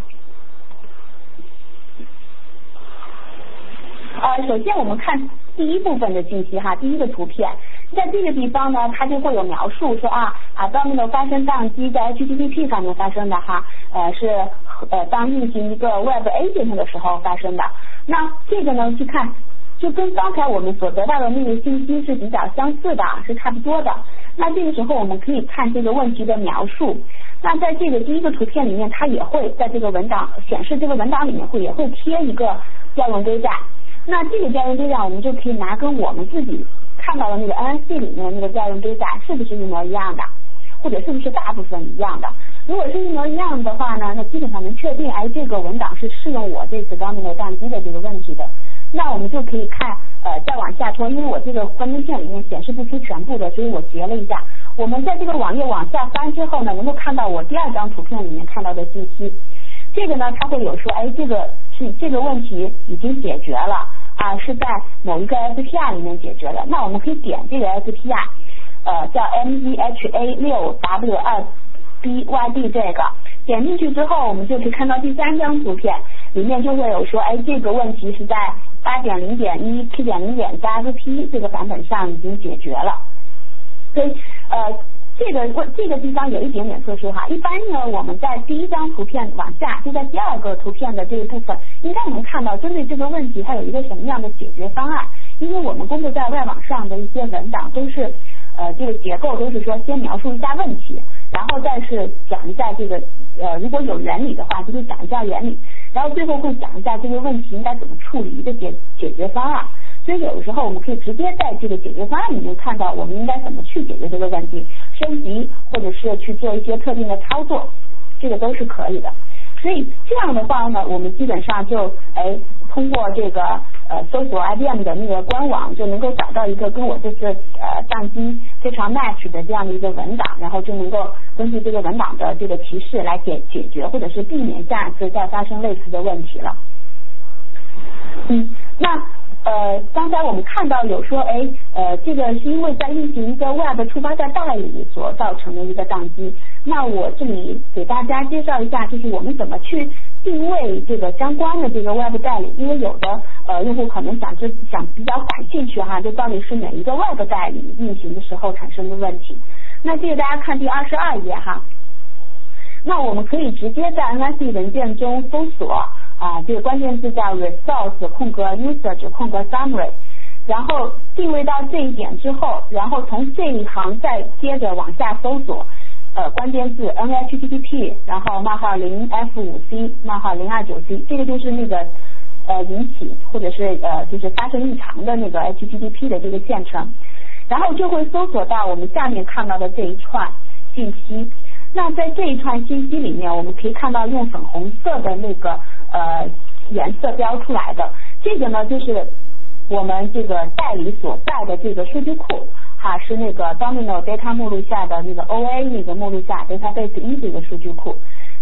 呃，首先我们看第一部分的信息哈，第一个图片。在这个地方呢，它就会有描述说啊啊 Domino 发生宕机在 H T T P 上面发生的哈，呃是呃当运行一个 Web Agent 的时候发生的。那这个呢，去看就跟刚才我们所得到的那个信息是比较相似的，是差不多的。那这个时候我们可以看这个问题的描述。那在这个第一个图片里面，它也会在这个文档显示，这个文档里面会也会贴一个调用规站。那这个调用规站我们就可以拿跟我们自己看到的那个 N S C 里面的那个调用规站是不是一模一样的，或者是不是大部分一样的。如果是一模一样的话呢，那基本上能确定，哎，这个文档是适用我这次 Domino 宕机的这个问题的。那我们就可以看，呃，再往下拖，因为我这个关键线里面显示不出全部的，所以我截了一下。我们在这个网页往下翻之后呢，能够看到我第二张图片里面看到的信息。这个呢，它会有说，哎，这个是这个问题已经解决了。啊，是在某一个 S P R 里面解决的。那我们可以点这个 S P R， 呃，叫 M E H A 六 W 二 B Y D 这个，点进去之后，我们就可以看到第三张图片，里面就会有说，哎，这个问题是在 八点零点一 七点零点加 X P 这个版本上已经解决了。所以，呃。这个这个地方有一点点特殊哈，一般呢我们在第一张图片往下，就在第二个图片的这一部分，应该能看到针对这个问题它有一个什么样的解决方案。因为我们公布在外网上的一些文档都是呃这个结构都是说先描述一下问题，然后再是讲一下这个呃如果有原理的话，就会讲一下原理，然后最后会讲一下这个问题应该怎么处理一个解解决方案。所以有的时候我们可以直接在这个解决方案里面看到我们应该怎么去解决这个问题，升级或者是去做一些特定的操作，这个都是可以的。所以这样的话呢，我们基本上就哎通过这个呃搜索 I B M 的那个官网，就能够找到一个跟我这次呃宕机非常 match 的这样的一个文档，然后就能够根据这个文档的这个提示来解解决或者是避免下次再发生类似的问题了。嗯，那呃，刚才我们看到有说，哎，呃，这个是因为在运行一个 Web 触发在代理所造成的一个宕机。那我这里给大家介绍一下，就是我们怎么去定位这个相关的这个 Web 代理，因为有的呃用户可能想知想比较感兴趣哈，这到底是哪一个 Web 代理运行的时候产生的问题。那这个大家看第二十二页哈。那我们可以直接在 N S C 文件中搜索啊，这个关键字叫 resource 空格 usage 空格 summary， 然后定位到这一点之后，然后从这一行再接着往下搜索呃关键字 N H T T P， 然后冒号零 F 五 C 冒号零二九 C， 这个就是那个呃引起或者是呃就是发生异常的那个 H T T P 的这个线程，然后就会搜索到我们下面看到的这一串信息。那在这一串信息里面，我们可以看到用粉红色的那个呃颜色标出来的，这个呢就是我们这个代理所在的这个数据库哈，是那个 Domino Data 目录下的那个 O A 那个目录下 Database 一这个数据库。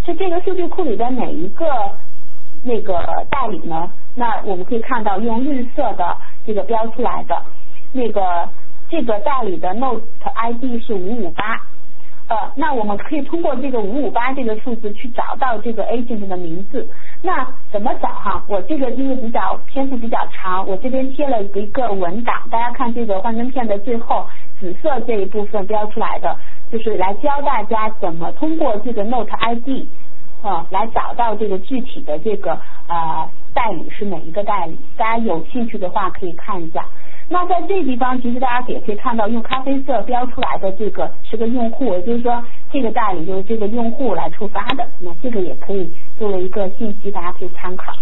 是这个数据库里的哪一个那个代理呢？那我们可以看到用绿色的这个标出来的那个这个代理的 Note I D 是五五八。呃，那我们可以通过这个五五八这个数字去找到这个 agent 的名字。那怎么找哈？我这个因为比较篇幅比较长，我这边贴了一个文档，大家看这个幻灯片的最后紫色这一部分标出来的，就是来教大家怎么通过这个 Note I D 呃来找到这个具体的这个呃代理是哪一个代理。大家有兴趣的话可以看一下。那在这地方，其实大家也可以看到，用咖啡色标出来的这个是个用户，也就是说这个代理就是这个用户来触发的。那这个也可以作为一个信息，大家可以参考。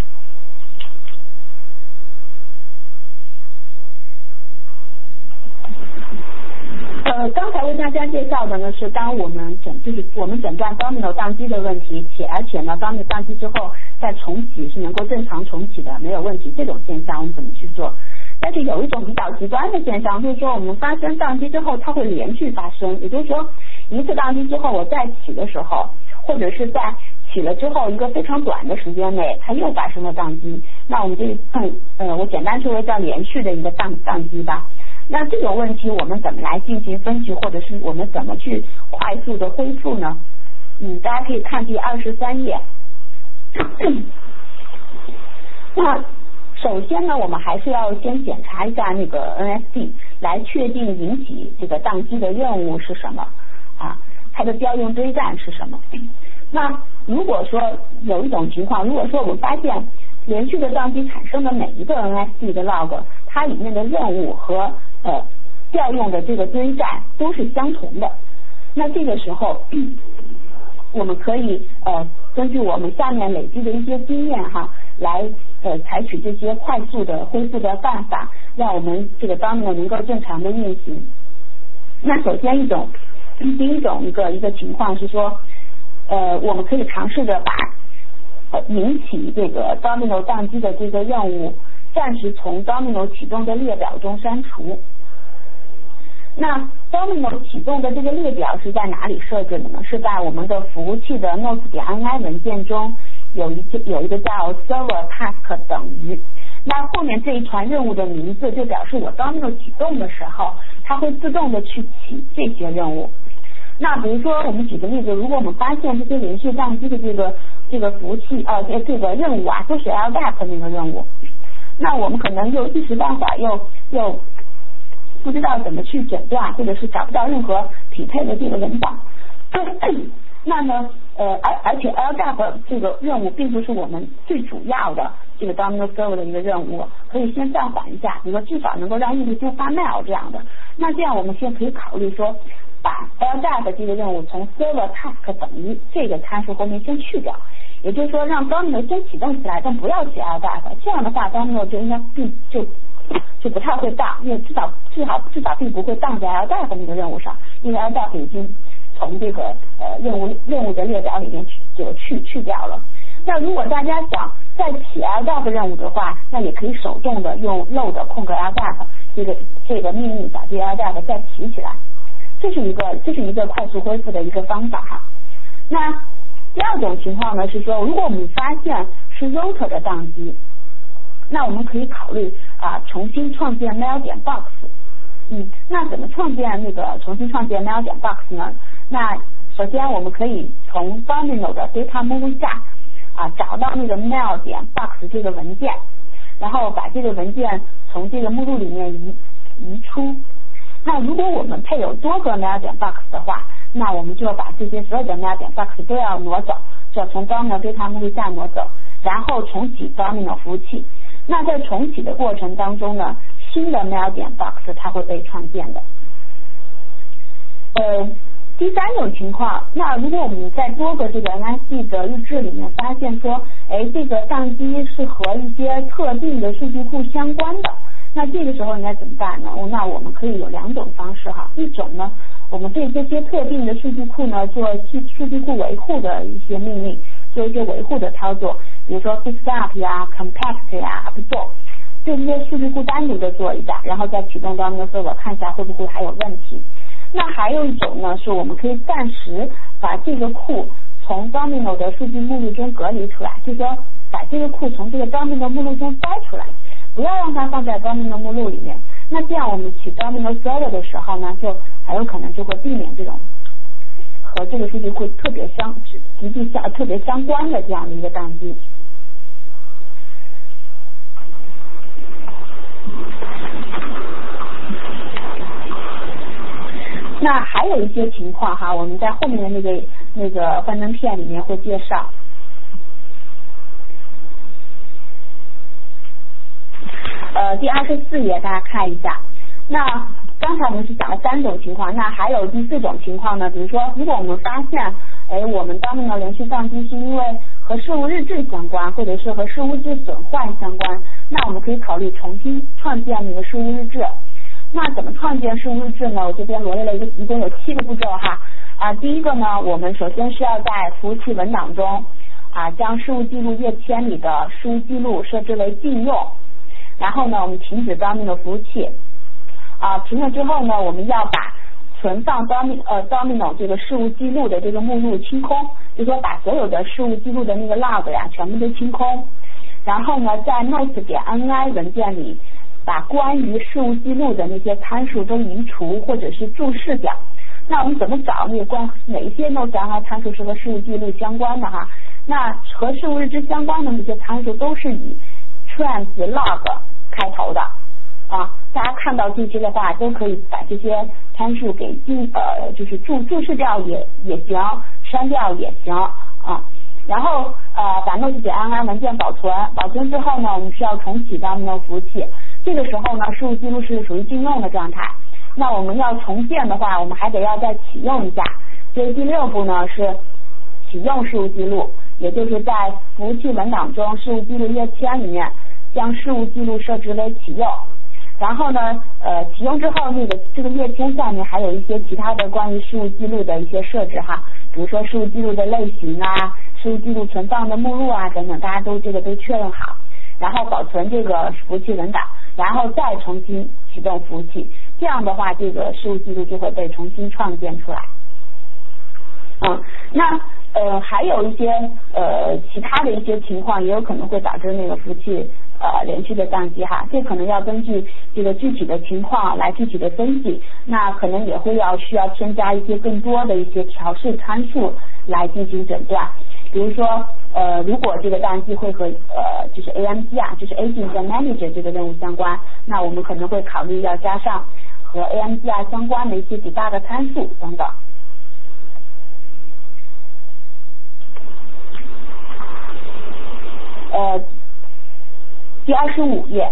呃，刚才为大家介绍的呢是，当我们诊就是我们诊断 Domino 宕机的问题，且而且呢 Domino 宕机之后再重启是能够正常重启的，没有问题，这种现象我们怎么去做？但是有一种比较极端的现象，就是说我们发生宕机之后，它会连续发生，也就是说一次宕机之后，我再起的时候，或者是在起了之后一个非常短的时间内，它又发生了宕机。那我们这嗯呃，我简单称为叫连续的一个宕宕机吧。那这种问题我们怎么来进行分析，或者是我们怎么去快速的恢复呢？嗯，大家可以看第二十三页。那首先呢，我们还是要先检查一下那个 N S D， 来确定引起这个宕机的任务是什么啊，它的调用堆栈是什么。那如果说有一种情况，如果说我们发现连续的宕机产生的每一个 N S D 的 log， 它里面的任务和呃调用的这个堆栈都是相同的，那这个时候我们可以呃根据我们下面累积的一些经验哈，来呃采取这些快速的恢复的办法，让我们这个 Domino 能够正常的运行。那首先一种第一种一个一个情况是说，呃我们可以尝试着把呃引起这个 Domino 宕机的这个任务暂时从 Domino 启动的列表中删除。那 Domino 启动的这个列表是在哪里设置的呢？是在我们的服务器的 notes.ini 文件中有一个有一个叫 server task 等于，那后面这一串任务的名字就表示我 Domino 启动的时候，它会自动的去起这些任务。那比如说我们举个例子，如果我们发现这些连续宕机的这个这个服务器呃这个任务啊都是 L D A P 那个任务，那我们可能又一时半会儿又又不知道怎么去诊断，或者是找不到任何匹配的这个文档。那呢，呃，而而且 L D A P 这个任务并不是我们最主要的这个 Domino Server 的一个任务，可以先暂缓一下，比如说至少能够让用户先发 mail 这样的。那这样我们现在可以考虑说，把 L D A P 这个任务从 Server Task 等于这个参数后面先去掉。也就是说，让 Domino 先启动起来，但不要写 L D A P， 这样的话 Domino 就应该并就就不太会当，因为至少至少至少并不会当在 L D A P 那个任务上，因为 L D A P 已经从这个呃任务任务的列表里面就去去掉了。那如果大家想再起 L D A P 任务的话，那也可以手动的用 load 空格 L D A P 这个这个命令把这个 L D A P 再起起来，这是一个这是一个快速恢复的一个方法哈。那第二种情况呢是说，如果我们发现是 router 的宕机，那我们可以考虑啊重新创建 mail 点 box。嗯，那怎么创建那个重新创建 mail 点 box 呢？那首先我们可以从 Domino 的 data 目录下啊找到那个 mail 点 box 这个文件，然后把这个文件从这个目录里面移移出。那如果我们配有多个 mail 点 box 的话，那我们就要把这些所有的 mail 点 box 都要挪走，就要从 Domino data 目录下挪走，然后重启 Domino 服务器。那在重启的过程当中呢，新的 mail 点 box 它会被创建的。呃，第三种情况，那如果我们在多个这个 N S D 的日志里面发现说，哎，这个宕机是和一些特定的数据库相关的，那这个时候应该怎么办呢？那我们可以有两种方式哈，一种呢，我们对这些特定的数据库呢做数据库维护的一些命令，做一些维护的操作，比如说 fix up 呀 compact 呀 update， 对这些数据库单独的做一下，然后再启动 Domino Server 看一下会不会还有问题。那还有一种呢，是我们可以暂时把这个库从 Domino 的数据目录中隔离出来，就是说把这个库从这个 Domino 目录中摘出来，不要让它放在 Domino 目录里面。那这样我们起 Domino Server 的时候呢，就很有可能就会避免这种和这个数据库特别相极其相特别相关的这样的一个宕机。那还有一些情况哈，我们在后面的那个那个幻灯片里面会介绍。呃，第二十四页大家看一下。那刚才我们是讲了三种情况，那还有第四种情况呢？比如说，如果我们发现，哎，我们Domino连续宕机是因为和事务日志相关，或者是和事务日志损坏相关，那我们可以考虑重新创建那个事务日志。那怎么创建事务日志呢？我这边罗列了一个，一共有七个步骤哈。啊，第一个呢，我们首先是要在服务器文档中啊，将事务记录页签里的事务记录设置为禁用。然后呢，我们停止 Domino 服务器。啊，停了之后呢，我们要把存放 Domino 呃 Domino 这个事务记录的这个目录清空，就是说把所有的事务记录的那个 log 呀全部都清空。然后呢，在 notes 点 ini 文件里，把关于事务记录的那些参数都移除或者是注释掉。那我们怎么找那个关哪一些 notes ini 参数是和事务记录相关的哈？那和事务日志相关的那些参数都是以 trans log 开头的啊。大家看到这些的话，都可以把这些参数给进呃，就是注注释掉也也行，删掉也行啊。然后呃，把 notes 点 ini 文件保存，保存之后呢，我们需要重启 Domino 服务器。这个时候呢，事务记录是属于禁用的状态。那我们要重建的话，我们还得要再启用一下。所以第六步呢是启用事务记录，也就是在服务器文档中事务记录页签里面将事务记录设置为启用。然后呢，呃，启用之后，那个这个页签下面还有一些其他的关于事务记录的一些设置哈，比如说事务记录的类型啊，事务记录存放的目录啊等等，大家都这个都确认好，然后保存这个服务器文档，然后再重新启动服务器，这样的话，这个事务记录就会被重新创建出来。嗯，那呃还有一些呃其他的一些情况，也有可能会导致那个服务器呃连续的宕机哈，这可能要根据这个具体的情况来具体的分析，那可能也会要需要添加一些更多的一些调试参数来进行诊断。比如说呃如果这个宕机会和呃就是 A M G 啊，就是 Agent Manager 这个任务相关，那我们可能会考虑要加上和 A M G 啊相关的一些 debug 参数等等。呃，第二十五页。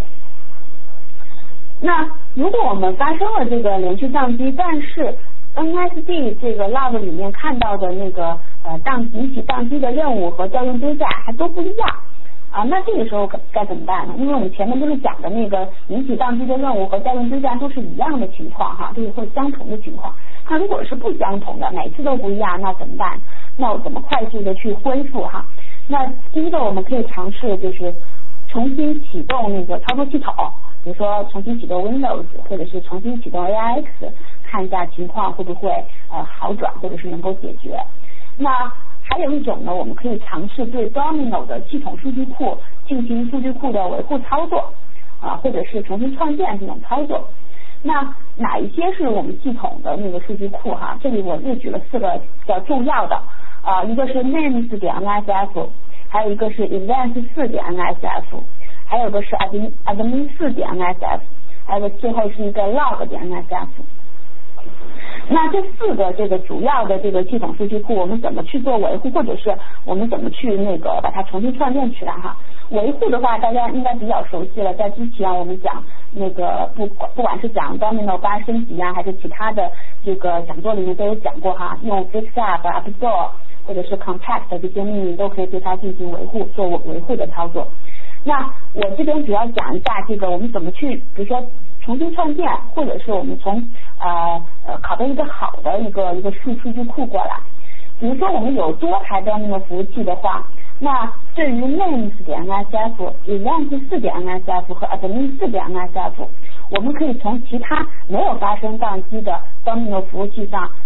那如果我们发生了这个连续宕机，但是 N S D 这个 log 里面看到的那个呃宕引起宕机的任务和调用堆架还都不一样啊，那这个时候该怎么办呢？因为我们前面都是讲的那个引起宕机的任务和调用堆架都是一样的情况哈，都是会相同的情况。那如果是不相同的，每次都不一样，那怎么办？那我怎么快速的去恢复哈？那第一个我们可以尝试就是重新启动那个操作系统，比如说重新启动 Windows 或者是重新启动 A I X， 看一下情况会不会呃好转或者是能够解决。那还有一种呢，我们可以尝试对 Domino 的系统数据库进行数据库的维护操作啊，或者是重新创建这种操作。那哪一些是我们系统的那个数据库哈？这里我列举了四个比较重要的啊，一个是 names 点 N S F， 还有一个是 events 四点 N S F， 还有一个是 admin admin 四点 N S F， 还有个最后是一个 log 点 N S F。那这四个这个主要的这个系统数据库，我们怎么去做维护，或者是我们怎么去那个把它重新创建起来哈？维护的话，大家应该比较熟悉了，在之前我们讲那个不不管是讲 Domino 八升级啊，还是其他的这个讲座里面都有讲过哈，用 fixup、upstore 或者是 compact 这些命令都可以对它进行维护，做维护的操作。那我这边主要讲一下这个我们怎么去，比如说重新创建，或者是我们从呃呃拷贝一个好的一个一个数数据库过来。比如说我们有多台 Domino 服务器的话，那对于 names 点 N S F、events 四点 N S F 和 admin 四点 N S F， 我们可以从其他没有发生宕机的 Domino 服务器上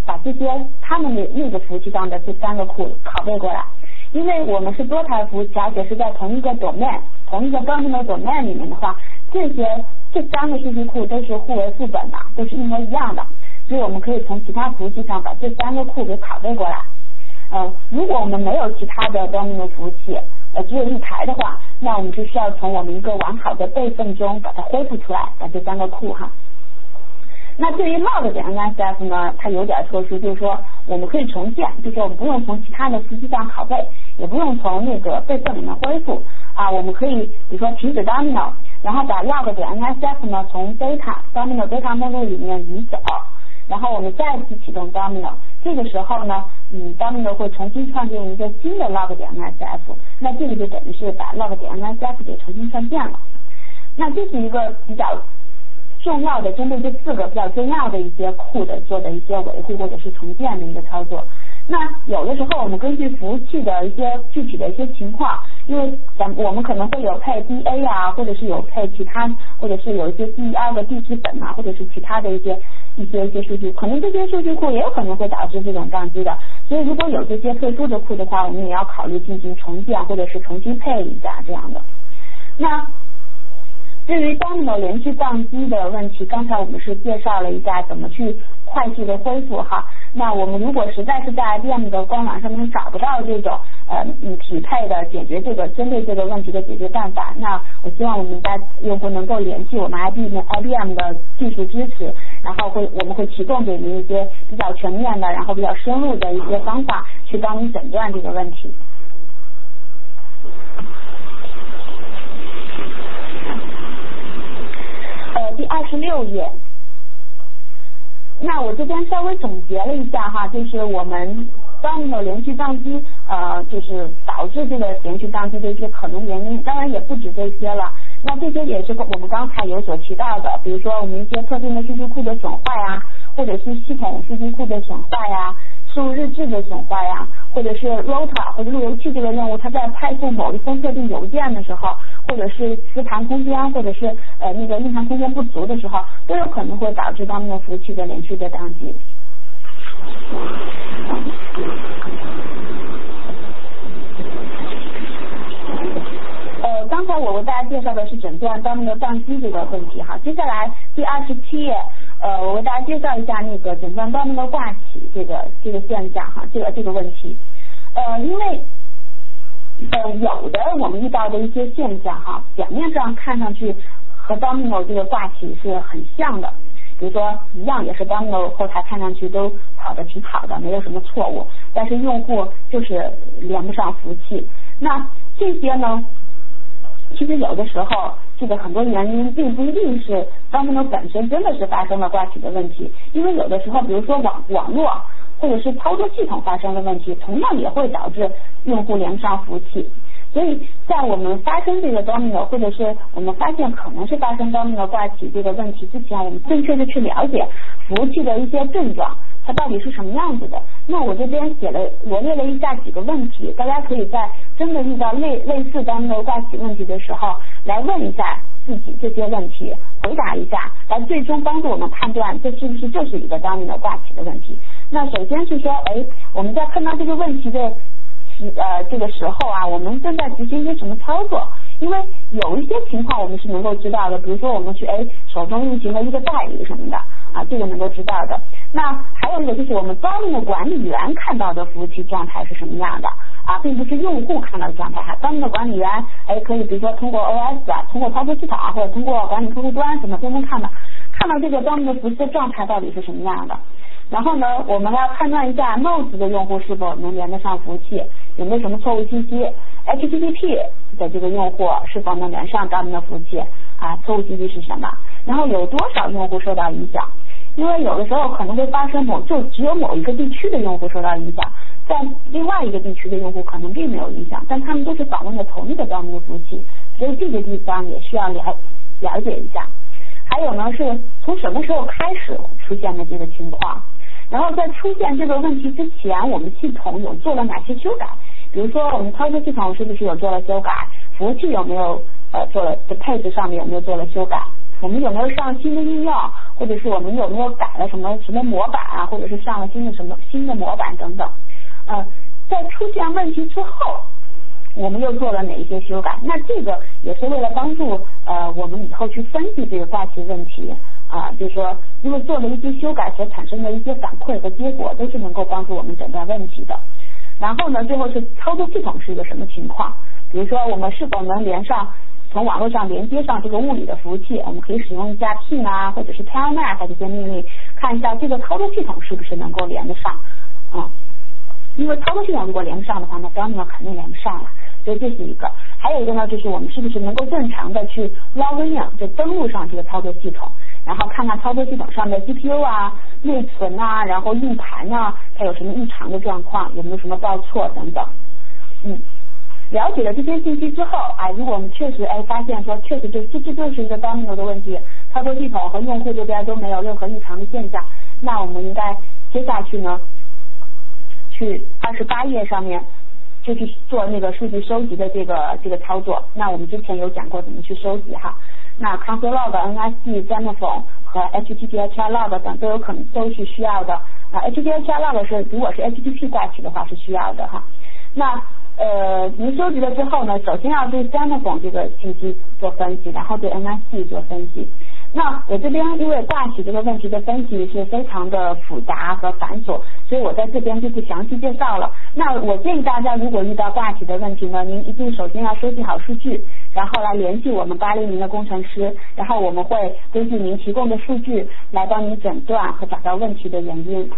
把这些他们的那个服务器上的这三个库拷贝过来。因为我们是多台服务器，而且是在同一个 domain 同一个 dominant domain 里面的话，这些这三个数据库都是互为副本的，都是一模一样的，所以我们可以从其他服务器上把这三个库给拷贝过来。呃，如果我们没有其他的 dominant 服务器，呃，只有一台的话，那我们就需要从我们一个完好的备份中把它恢复出来，把这三个库哈。那对于 log 点 N S F 呢，它有点特殊，就是说我们可以重建，就是说我们不用从其他的服务器上拷贝，也不用从那个备份里面恢复啊，我们可以比如说停止 Domino， 然后把 log 点 N S F 呢从 data Domino data 目录里面移走，然后我们再次启动 Domino， 这个时候呢，嗯 Domino 会重新创建一个新的 log 点 N S F， 那这个就等于是把 log 点 N S F 给重新创建了。那这是一个比较重要的针对这四个比较重要的一些库的做的一些维护或者是重建的一个操作。那有的时候我们根据服务器的一些具体的一些情况，因为咱我们可能会有配 D A 啊，或者是有配其他，或者是有一些第二个地址本啊，或者是其他的一些一些一些数据，可能这些数据库也有可能会导致这种宕机的。所以如果有这些特殊的库的话，我们也要考虑进行重建或者是重新配一下这样的。那至于 Domino 连续宕机的问题，刚才我们是介绍了一下怎么去快速的恢复哈。那我们如果实在是在 I B M 的官网上面找不到这种呃嗯匹配的解决这个针对这个问题的解决办法，那我希望我们在用户能够联系我们 I B M I B M 的技术支持，然后会我们会提供给您一些比较全面的，然后比较深入的一些方法，去帮您诊断这个问题。呃，第二十六页，那我这边稍微总结了一下哈，就是我们Domino连续宕机，呃，就是导致这个连续宕机的一些可能原因，当然也不止这些了。那这些也是我们刚才有所提到的，比如说我们一些特定的数据库的损坏啊，或者是系统数据库的损坏呀、啊，输入日志的损坏呀、啊，或者是 router 或者路由器这个任务，它在派送某一封特定邮件的时候，或者是磁盘空间，或者是呃那个硬盘空间不足的时候，都有可能会导致Domino服务器的连续的宕机。呃，刚才我为大家介绍的是诊断Domino宕机这个问题哈，接下来第二十七页，呃，我为大家介绍一下那个诊断Domino挂起这个这个现象哈，这个这个问题，呃，因为呃有的我们遇到的一些现象哈，表面上看上去和Domino这个挂起是很像的。比如说一样也是Domino后台看上去都跑得挺好的，没有什么错误，但是用户就是连不上服务器。那这些呢，其实有的时候这个很多原因并不一定是Domino本身真的是发生了挂起的问题，因为有的时候比如说网网络或者是操作系统发生了问题，同样也会导致用户连不上服务器。所以在我们发生这个 Domino 或者是我们发现可能是发生 Domino 挂起这个问题之前，我们正确的去了解服务器的一些症状，它到底是什么样子的。那我这边写了罗列了一下几个问题，大家可以在真的遇到类类似 Domino 挂起问题的时候来问一下自己这些问题，回答一下，来最终帮助我们判断这是不是就是一个 Domino 挂起的问题。那首先是说，哎，我们在看到这个问题的呃，这个时候啊，我们正在执行一些什么操作？因为有一些情况我们是能够知道的，比如说我们去哎手中运行了一个代理什么的啊，这个能够知道的。那还有一个就是我们Domino管理员看到的服务器状态是什么样的啊，并不是用户看到的状态哈。Domino管理员哎可以比如说通过 O S 啊，通过操作系统啊，或者通过管理客户端什么都能看到，看到这个Domino服务器的状态到底是什么样的。然后呢，我们要判断一下 Nodes 的用户是否能连得上服务器，有没有什么错误信息 ，H T T P 的这个用户是否能连上Domino服务器啊？错误信息是什么？然后有多少用户受到影响？因为有的时候可能会发生某就只有某一个地区的用户受到影响，但另外一个地区的用户可能并没有影响，但他们都是访问了同一个Domino服务器，所以这个地方也需要了了解一下。还有呢，是从什么时候开始出现的这个情况？然后在出现这个问题之前，我们系统有做了哪些修改？比如说我们操作系统是不是有做了修改？服务器有没有呃做了的配置上面有没有做了修改？ 我们有没有上新的应用，或者是我们有没有改了什么什么模板啊，或者是上了新的什么新的模板等等。呃，在出现问题之后，我们又做了哪一些修改？那这个也是为了帮助呃我们以后去分析这个挂棋问题啊、呃，就是说因为做了一些修改所产生的一些反馈和结果，都是能够帮助我们诊断问题的。然后呢，最后是操作系统是一个什么情况？比如说我们是否能连上从网络上连接上这个物理的服务器，我们可以使用一下 ping 啊，或者是 telnet 这些命令，看一下这个操作系统是不是能够连得上啊、嗯。因为操作系统如果连不上的话，那 terminal 肯定连不上了。所以这是一个。还有一个呢，就是我们是不是能够正常的去 log in 就登录上这个操作系统，然后看看操作系统上的 G P U 啊、内存啊，然后硬盘啊，它有什么异常的状况，有没有什么报错等等。嗯。了解了这些信息之后，哎，如果我们确实哎发现说确实这这这就是一个 terminal 的问题，操作系统和用户这边都没有任何异常的现象，那我们应该接下去呢，去二十八页上面就去做那个数据收集的这个这个操作。那我们之前有讲过怎么去收集哈。那 console log、N S D、Xenophon 和 H T T P H R log 等都有可能都是需要的。啊 ，H T T P H R log 是如果是 H T T P 挂起的话是需要的哈。那呃，您收集了之后呢，首先要对 Xenophon 这个信息做分析，然后对 N S D 做分析。那我这边因为挂起这个问题的分析是非常的复杂和繁琐，所以我在这边就不详细介绍了。那我建议大家，如果遇到挂起的问题呢，您一定首先要收集好数据，然后来联系我们八零零的工程师，然后我们会根据您提供的数据来帮您诊断和找到问题的原因。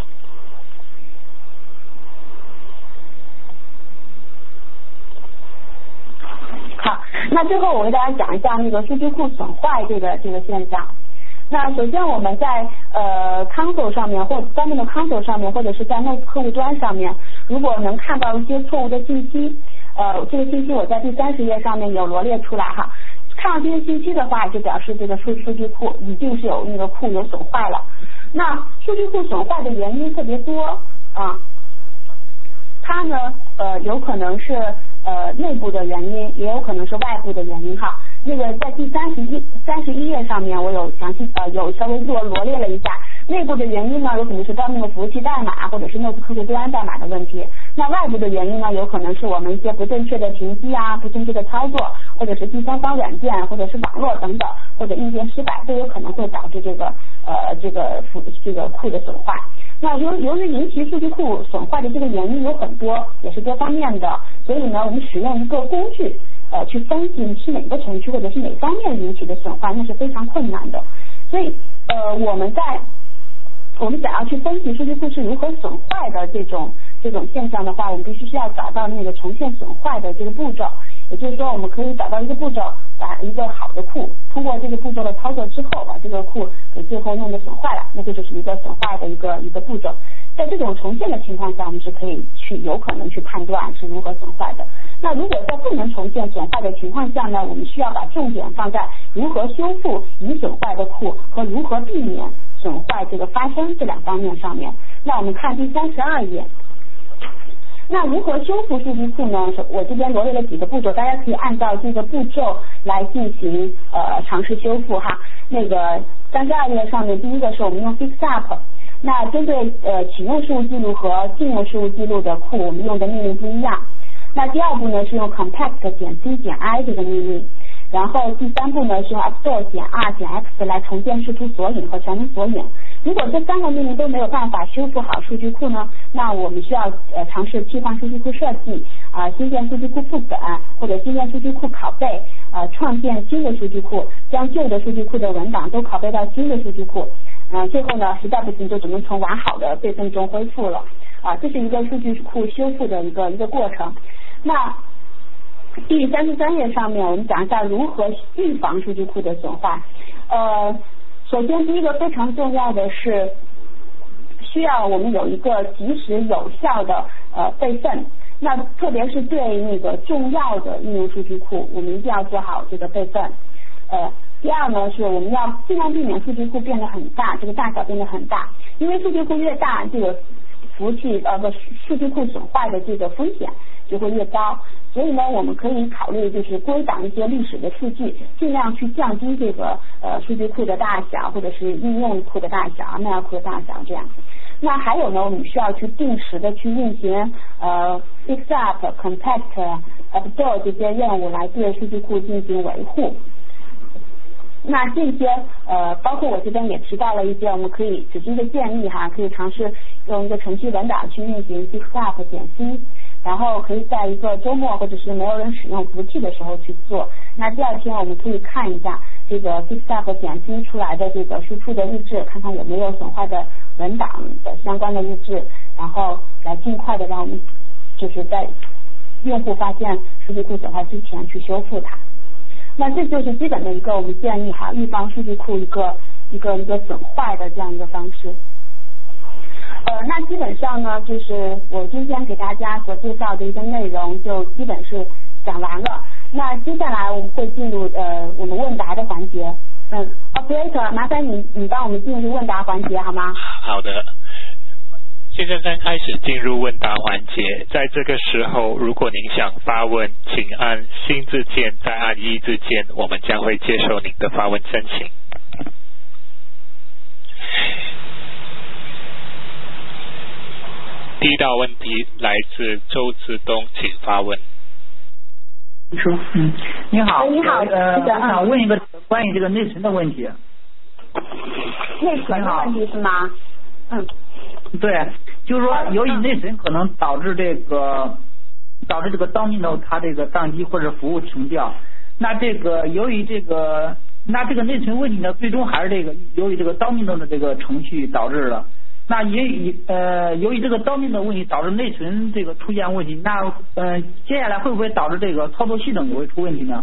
好，那最后我给大家讲一下那个数据库损坏这个这个现象。那首先我们在呃 console 上面，或专门的 console 上面，或者是在 Node 客户端上面，如果能看到一些错误的信息，呃，这个信息我在第三十页上面有罗列出来哈。看到这些信息的话，就表示这个数数据库一定是有那个库有损坏了。那数据库损坏的原因特别多啊，它呢呃有可能是呃内部的原因，也有可能是外部的原因哈。那个在第三十一三十一页上面，我有详细呃有稍微罗罗列了一下内部的原因呢，有可能是端面的服务器代码，或者是 Node 客户端代码的问题。那外部的原因呢，有可能是我们一些不正确的停机啊、不正确的操作，或者是第三方软件，或者是网络等等，或者硬件失败，都有可能会导致这个呃这个服这个库的损坏。那由由于引起数据库损坏的这个原因有很多，也是多方面的，所以呢，我们使用一个工具呃去分析是哪个程序或者是哪方面引起的损坏，那是非常困难的。所以呃我们在我们想要去分析数据库是如何损坏的这种这种现象的话，我们必须是要找到那个重现损坏的这个步骤。也就是说，我们可以找到一个步骤，把一个好的库通过这个步骤的操作之后，把这个库给最后弄得损坏了，那这就是一个损坏的一个一个步骤。在这种重现的情况下，我们是可以去有可能去判断是如何损坏的。那如果在不能重现损坏的情况下呢，我们需要把重点放在如何修复已损坏的库和如何避免损坏这个发生这两方面上面。那我们看第三十二页。那如何修复数据库呢？我这边罗列了几个步骤，大家可以按照这个步骤来进行呃尝试修复哈。那个三十二页上面，第一个是我们用 fix up， 那针对呃启用事务记录和禁用事务记录的库，我们用的命令不一样。那第二步呢是用 compact 减 c 减 i 这个命令，然后第三步呢是用 upstore 减 r 减 x 来重建视图索引和全能索引。如果这三个命令都没有办法修复好数据库呢，那我们需要呃尝试替换数据库设计啊、呃，新建数据库副本，或者新建数据库拷贝，呃，创建新的数据库，将旧的数据库的文档都拷贝到新的数据库。嗯、呃，最后呢，实在不行就只能从完好的备份中恢复了。啊、呃，这是一个数据库修复的一个一个过程。那第三十三页上面，我们讲一下如何预防数据库的损坏。呃。首先，第一个非常重要的是，需要我们有一个及时有效的呃备份。那特别是对那个重要的应用数据库，我们一定要做好这个备份。呃，第二呢，是我们要尽量避免数据库变得很大，这个大小变得很大，因为数据库越大，这个服务器呃不数据库损坏的这个风险就会越高。所以呢，我们可以考虑就是归档一些历史的数据，尽量去降低这个呃数据库的大小，或者是应用库的大小、M L 库的大小这样。那还有呢，我们需要去定时的去运行呃 fix up、compact、update 这些任务来对数据库进行维护。那这些呃，包括我这边也提到了一些，我们可以只是一个建议哈，可以尝试用一个程序文档去运行 fix up 减息，然后可以在一个周末或者是没有人使用服务器的时候去做。那第二天我们可以看一下这个 fix up 减息出来的这个输出的日志，看看有没有损坏的文档的相关的日志，然后来尽快的让我们就是在用户发现数据库损坏之前去修复它。那这就是基本的一个我们建议哈，预防数据库一个一个一个损坏的这样一个方式。呃，那基本上呢，就是我今天给大家所介绍的一个内容就基本是讲完了。那接下来我们会进入呃我们问答的环节。嗯 ，Operator， 麻烦你你帮我们进入问答环节好吗？ 好的。现在刚开始进入问答环节，在这个时候，如果您想发问，请按星字键，再按一字键，我们将会接受您的发问申请。第一道问题来自周志东，请发问。 你说，嗯，你好， 你好， 呃，我想问一个关于这个内存的问题。 内存的问题是吗？嗯。 对，就是说，由于内存可能导致这个导致这个 Domino 它这个宕机或者服务停掉，那这个由于这个那这个内存问题呢，最终还是这个由于这个 Domino 的这个程序导致的。那也呃由于这个 Domino 问题导致内存这个出现问题，那呃接下来会不会导致这个操作系统也会出问题呢？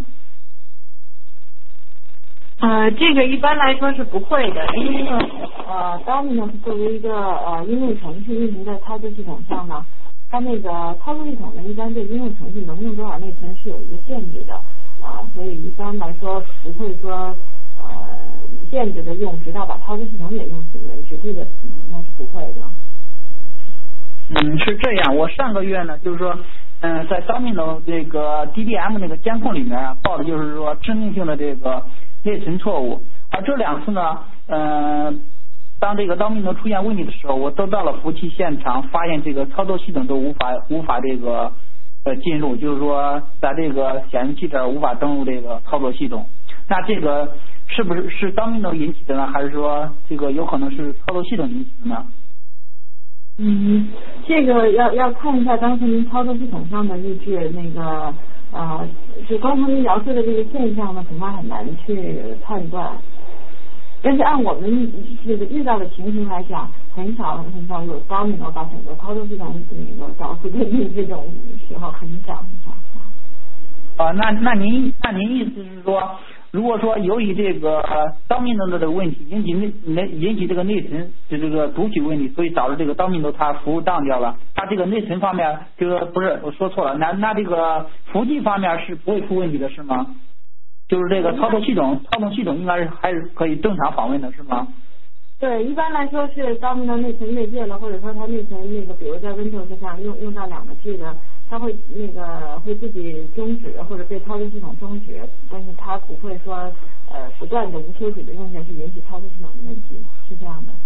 呃，这个一般来说是不会的，因为呢，呃 ，Domino 作为一个呃应用程序运行在操作系统上呢，它那个操作系统呢，一般对应用程序能用多少内存是有一个限制的啊、呃，所以一般来说不会说呃无限制的用，直到把操作系统也用死为止，这个应该是不会的。 嗯，是这样，我上个月呢，就是说。嗯，在 Domino 这个 D B M 那个监控里面啊，报的就是说致命性的这个内存错误。而这两次呢，呃，当这个 Domino 出现问题的时候，我都到了服务器现场，发现这个操作系统都无法无法这个呃进入，就是说在这个显示器这儿无法登录这个操作系统。那这个是不是是 Domino 引起的呢？还是说这个有可能是操作系统引起的呢？ 嗯，这个要要看一下当时您操作系统上的日志，那个呃，就刚才您描述的这个现象呢，恐怕很难去判断。但是按我们这个遇到的情形来讲，很少很少有Domino把整个操作系统那个导致的这种时候很少很少。 啊，那那您那您意思是说，如果说由于这个 Domino 的这个问题引起内内引起这个内存的这个读取问题，所以导致这个 Domino 它服务当掉了，它这个内存方面这个不是我说错了，那那这个服务器方面是不会出问题的是吗？就是这个操作系统操纵系统应该是还是可以正常访问的是吗？ 对，一般来说是 Domino 内存越界了，或者说它内存那个，比如在 Windows 上用用到两个 G 的。它会那个会自己终止或者被操作系统终止，但是它不会说呃不断的无休止的用下去引起操作系统的问题，是这样的。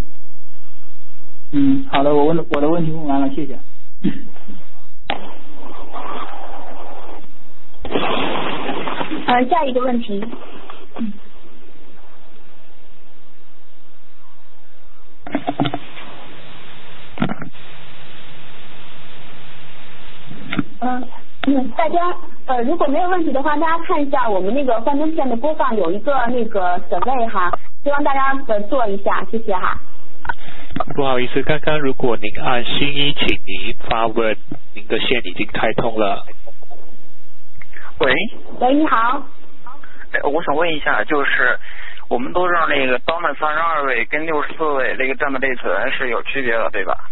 嗯，好的，我问我的问题问完了，谢谢。 呃，下一个问题。嗯嗯嗯，大家呃如果没有问题的话，大家看一下我们那个幻灯片的播放有一个那个 survey 哈，希望大家呃做一下，谢谢哈。 不好意思，刚刚如果您按星一，请您发问，您的线已经开通了。 喂。 喂，你好。 哎，我想问一下，就是我们都知道那个 Domino 三十二位跟六十四位那个占的内存是有区别的，对吧？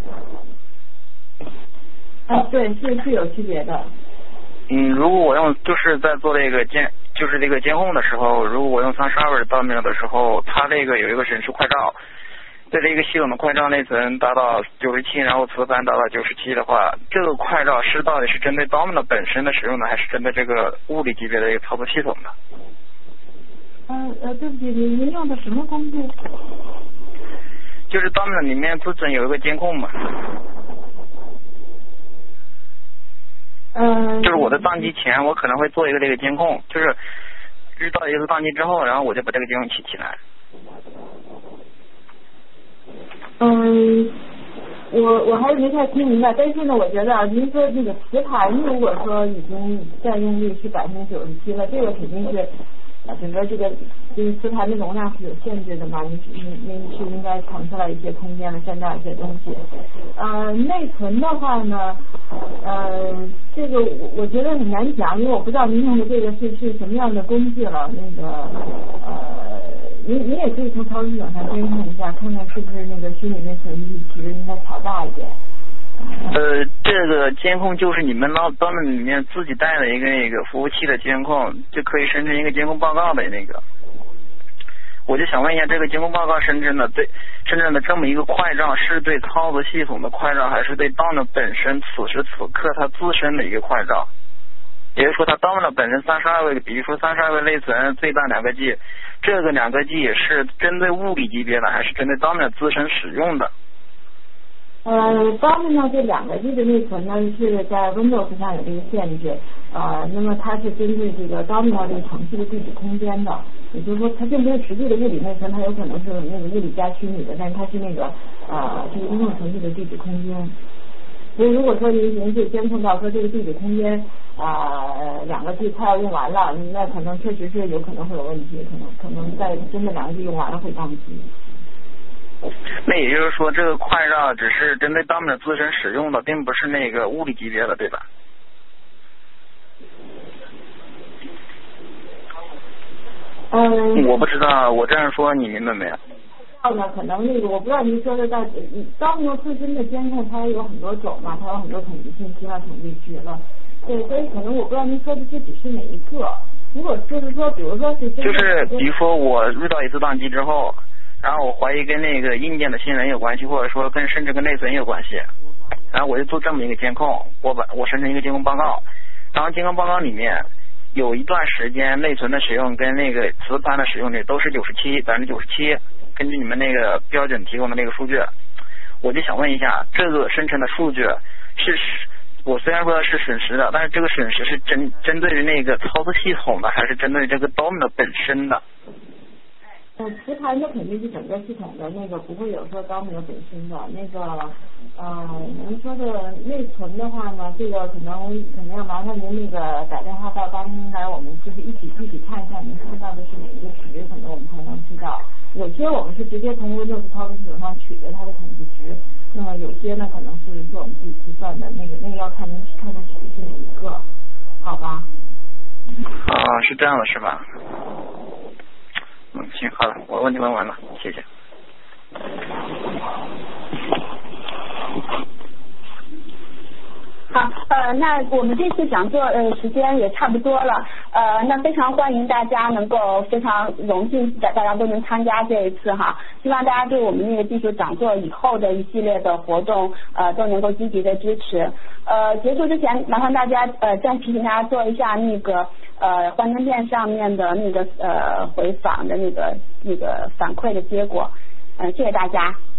啊，对，是是有区别的。 嗯，如果我用就是在做这个监就是这个监控的时候，如果我用三十二位 Domino 的时候，它这个有一个显示快照， 对这个系统的快照内存达到九十七，然后磁盘达到九十七的话，这个快照是到底是针对 Domino 本身的使用的，还是针对这个物理级别的一个操作系统的？ 呃呃，对不起，您您用的什么工具？ 就是 Domino 里面自身有一个监控嘛。 嗯、呃。 就是我的宕机前，我可能会做一个这个监控，就是遇到一次宕机之后，然后我就把这个监控起起来。 嗯，我我还是没太听明白，但是呢，我觉得啊，您说这个磁盘如果说已经占用率是百分之九十七了，这个肯定是啊，整个这个这个磁盘的容量是有限制的嘛，您是您您是应该腾出来一些空间来占掉一些东西。呃，内存的话呢，呃，这个我我觉得很难讲，因为我不知道您用的这个是是什么样的工具了，那个呃。您您也可以从操作系统上监控一下，看看是不是那个虚拟内存比值应该调大一点。 呃，这个监控就是你们到到那里面自己带的一个那个服务器的监控，就可以生成一个监控报告的那个。我就想问一下，这个监控报告生成的对生成的这么一个快照，是对操作系统的快照，还是对 Domino 本身此时此刻它自身的一个快照？也就是说，它 Domino 本身三十二位，比如说三十二位内存，最大两个 G。这个两个 G 是针对物理级别的，还是针对 Domino 自身使用的？ 呃 ，Domino 这两个 G 的内存呢是在 Windows 上有这个限制，呃，那么它是针对这个 Domino 这个程序的地址空间的，也就是说它并不是实际的物理内存，它有可能是那个物理加虚拟的，但是它是那个呃这个应用程序的地址空间。所以如果说您您是监控到说这个地址空间啊、呃、两个 G 快要用完了，那可能确实是有可能会有问题，可能可能在真的两个 G 用完了会宕机。 那也就是说，这个快照只是针对 Domino 自身使用的，并不是那个物理级别的，对吧？ 嗯。 我不知道，我这样说你明白没有？ 呢，可能那个我不知道您说的到底，Domino自身的监控它有很多种嘛，它有很多统计信息啊、统计值了，对，所以可能我不知道您说的具体是哪一个。如果就是说，比如说是就是比如说我遇到一次宕机之后，然后我怀疑跟那个硬件的性能有关系，或者说跟甚至跟内存有关系，然后我就做这么一个监控，我把我生成一个监控报告，然后监控报告里面有一段时间内存的使用跟那个磁盘的使用率都是九十七百分之九十七。根据你们那个标准提供的那个数据，我就想问一下，这个生成的数据是，我虽然说是损失的，但是这个损失是针针对于那个操作系统的，还是针对这个 Domino 本身的？ 呃，磁盘的肯定是整个系统的，那个不会有说 Domino 本身的那个，呃，您说的内存的话呢，这个可能可能要麻烦您那个打电话到当来，我们就是一起一起看一下您看到的是哪一个值，可能我们才能知道。有些我们是直接从 Windows 操作系统上取得它的统计值，那么有些呢可能是是我们自己计算的，那个那个要看您看的取的是哪一个，好吧？ 啊，是这样的，是吧？嗯，行，好的，我问题问完了，谢谢。 好，呃，那我们这次讲座呃时间也差不多了，呃，那非常欢迎大家能够非常荣幸大大家都能参加这一次哈，希望大家对我们那个技术讲座以后的一系列的活动呃都能够积极的支持。呃，结束之前麻烦大家呃再提醒大家做一下那个呃幻灯片上面的那个呃回访的那个那个反馈的结果，呃，谢谢大家。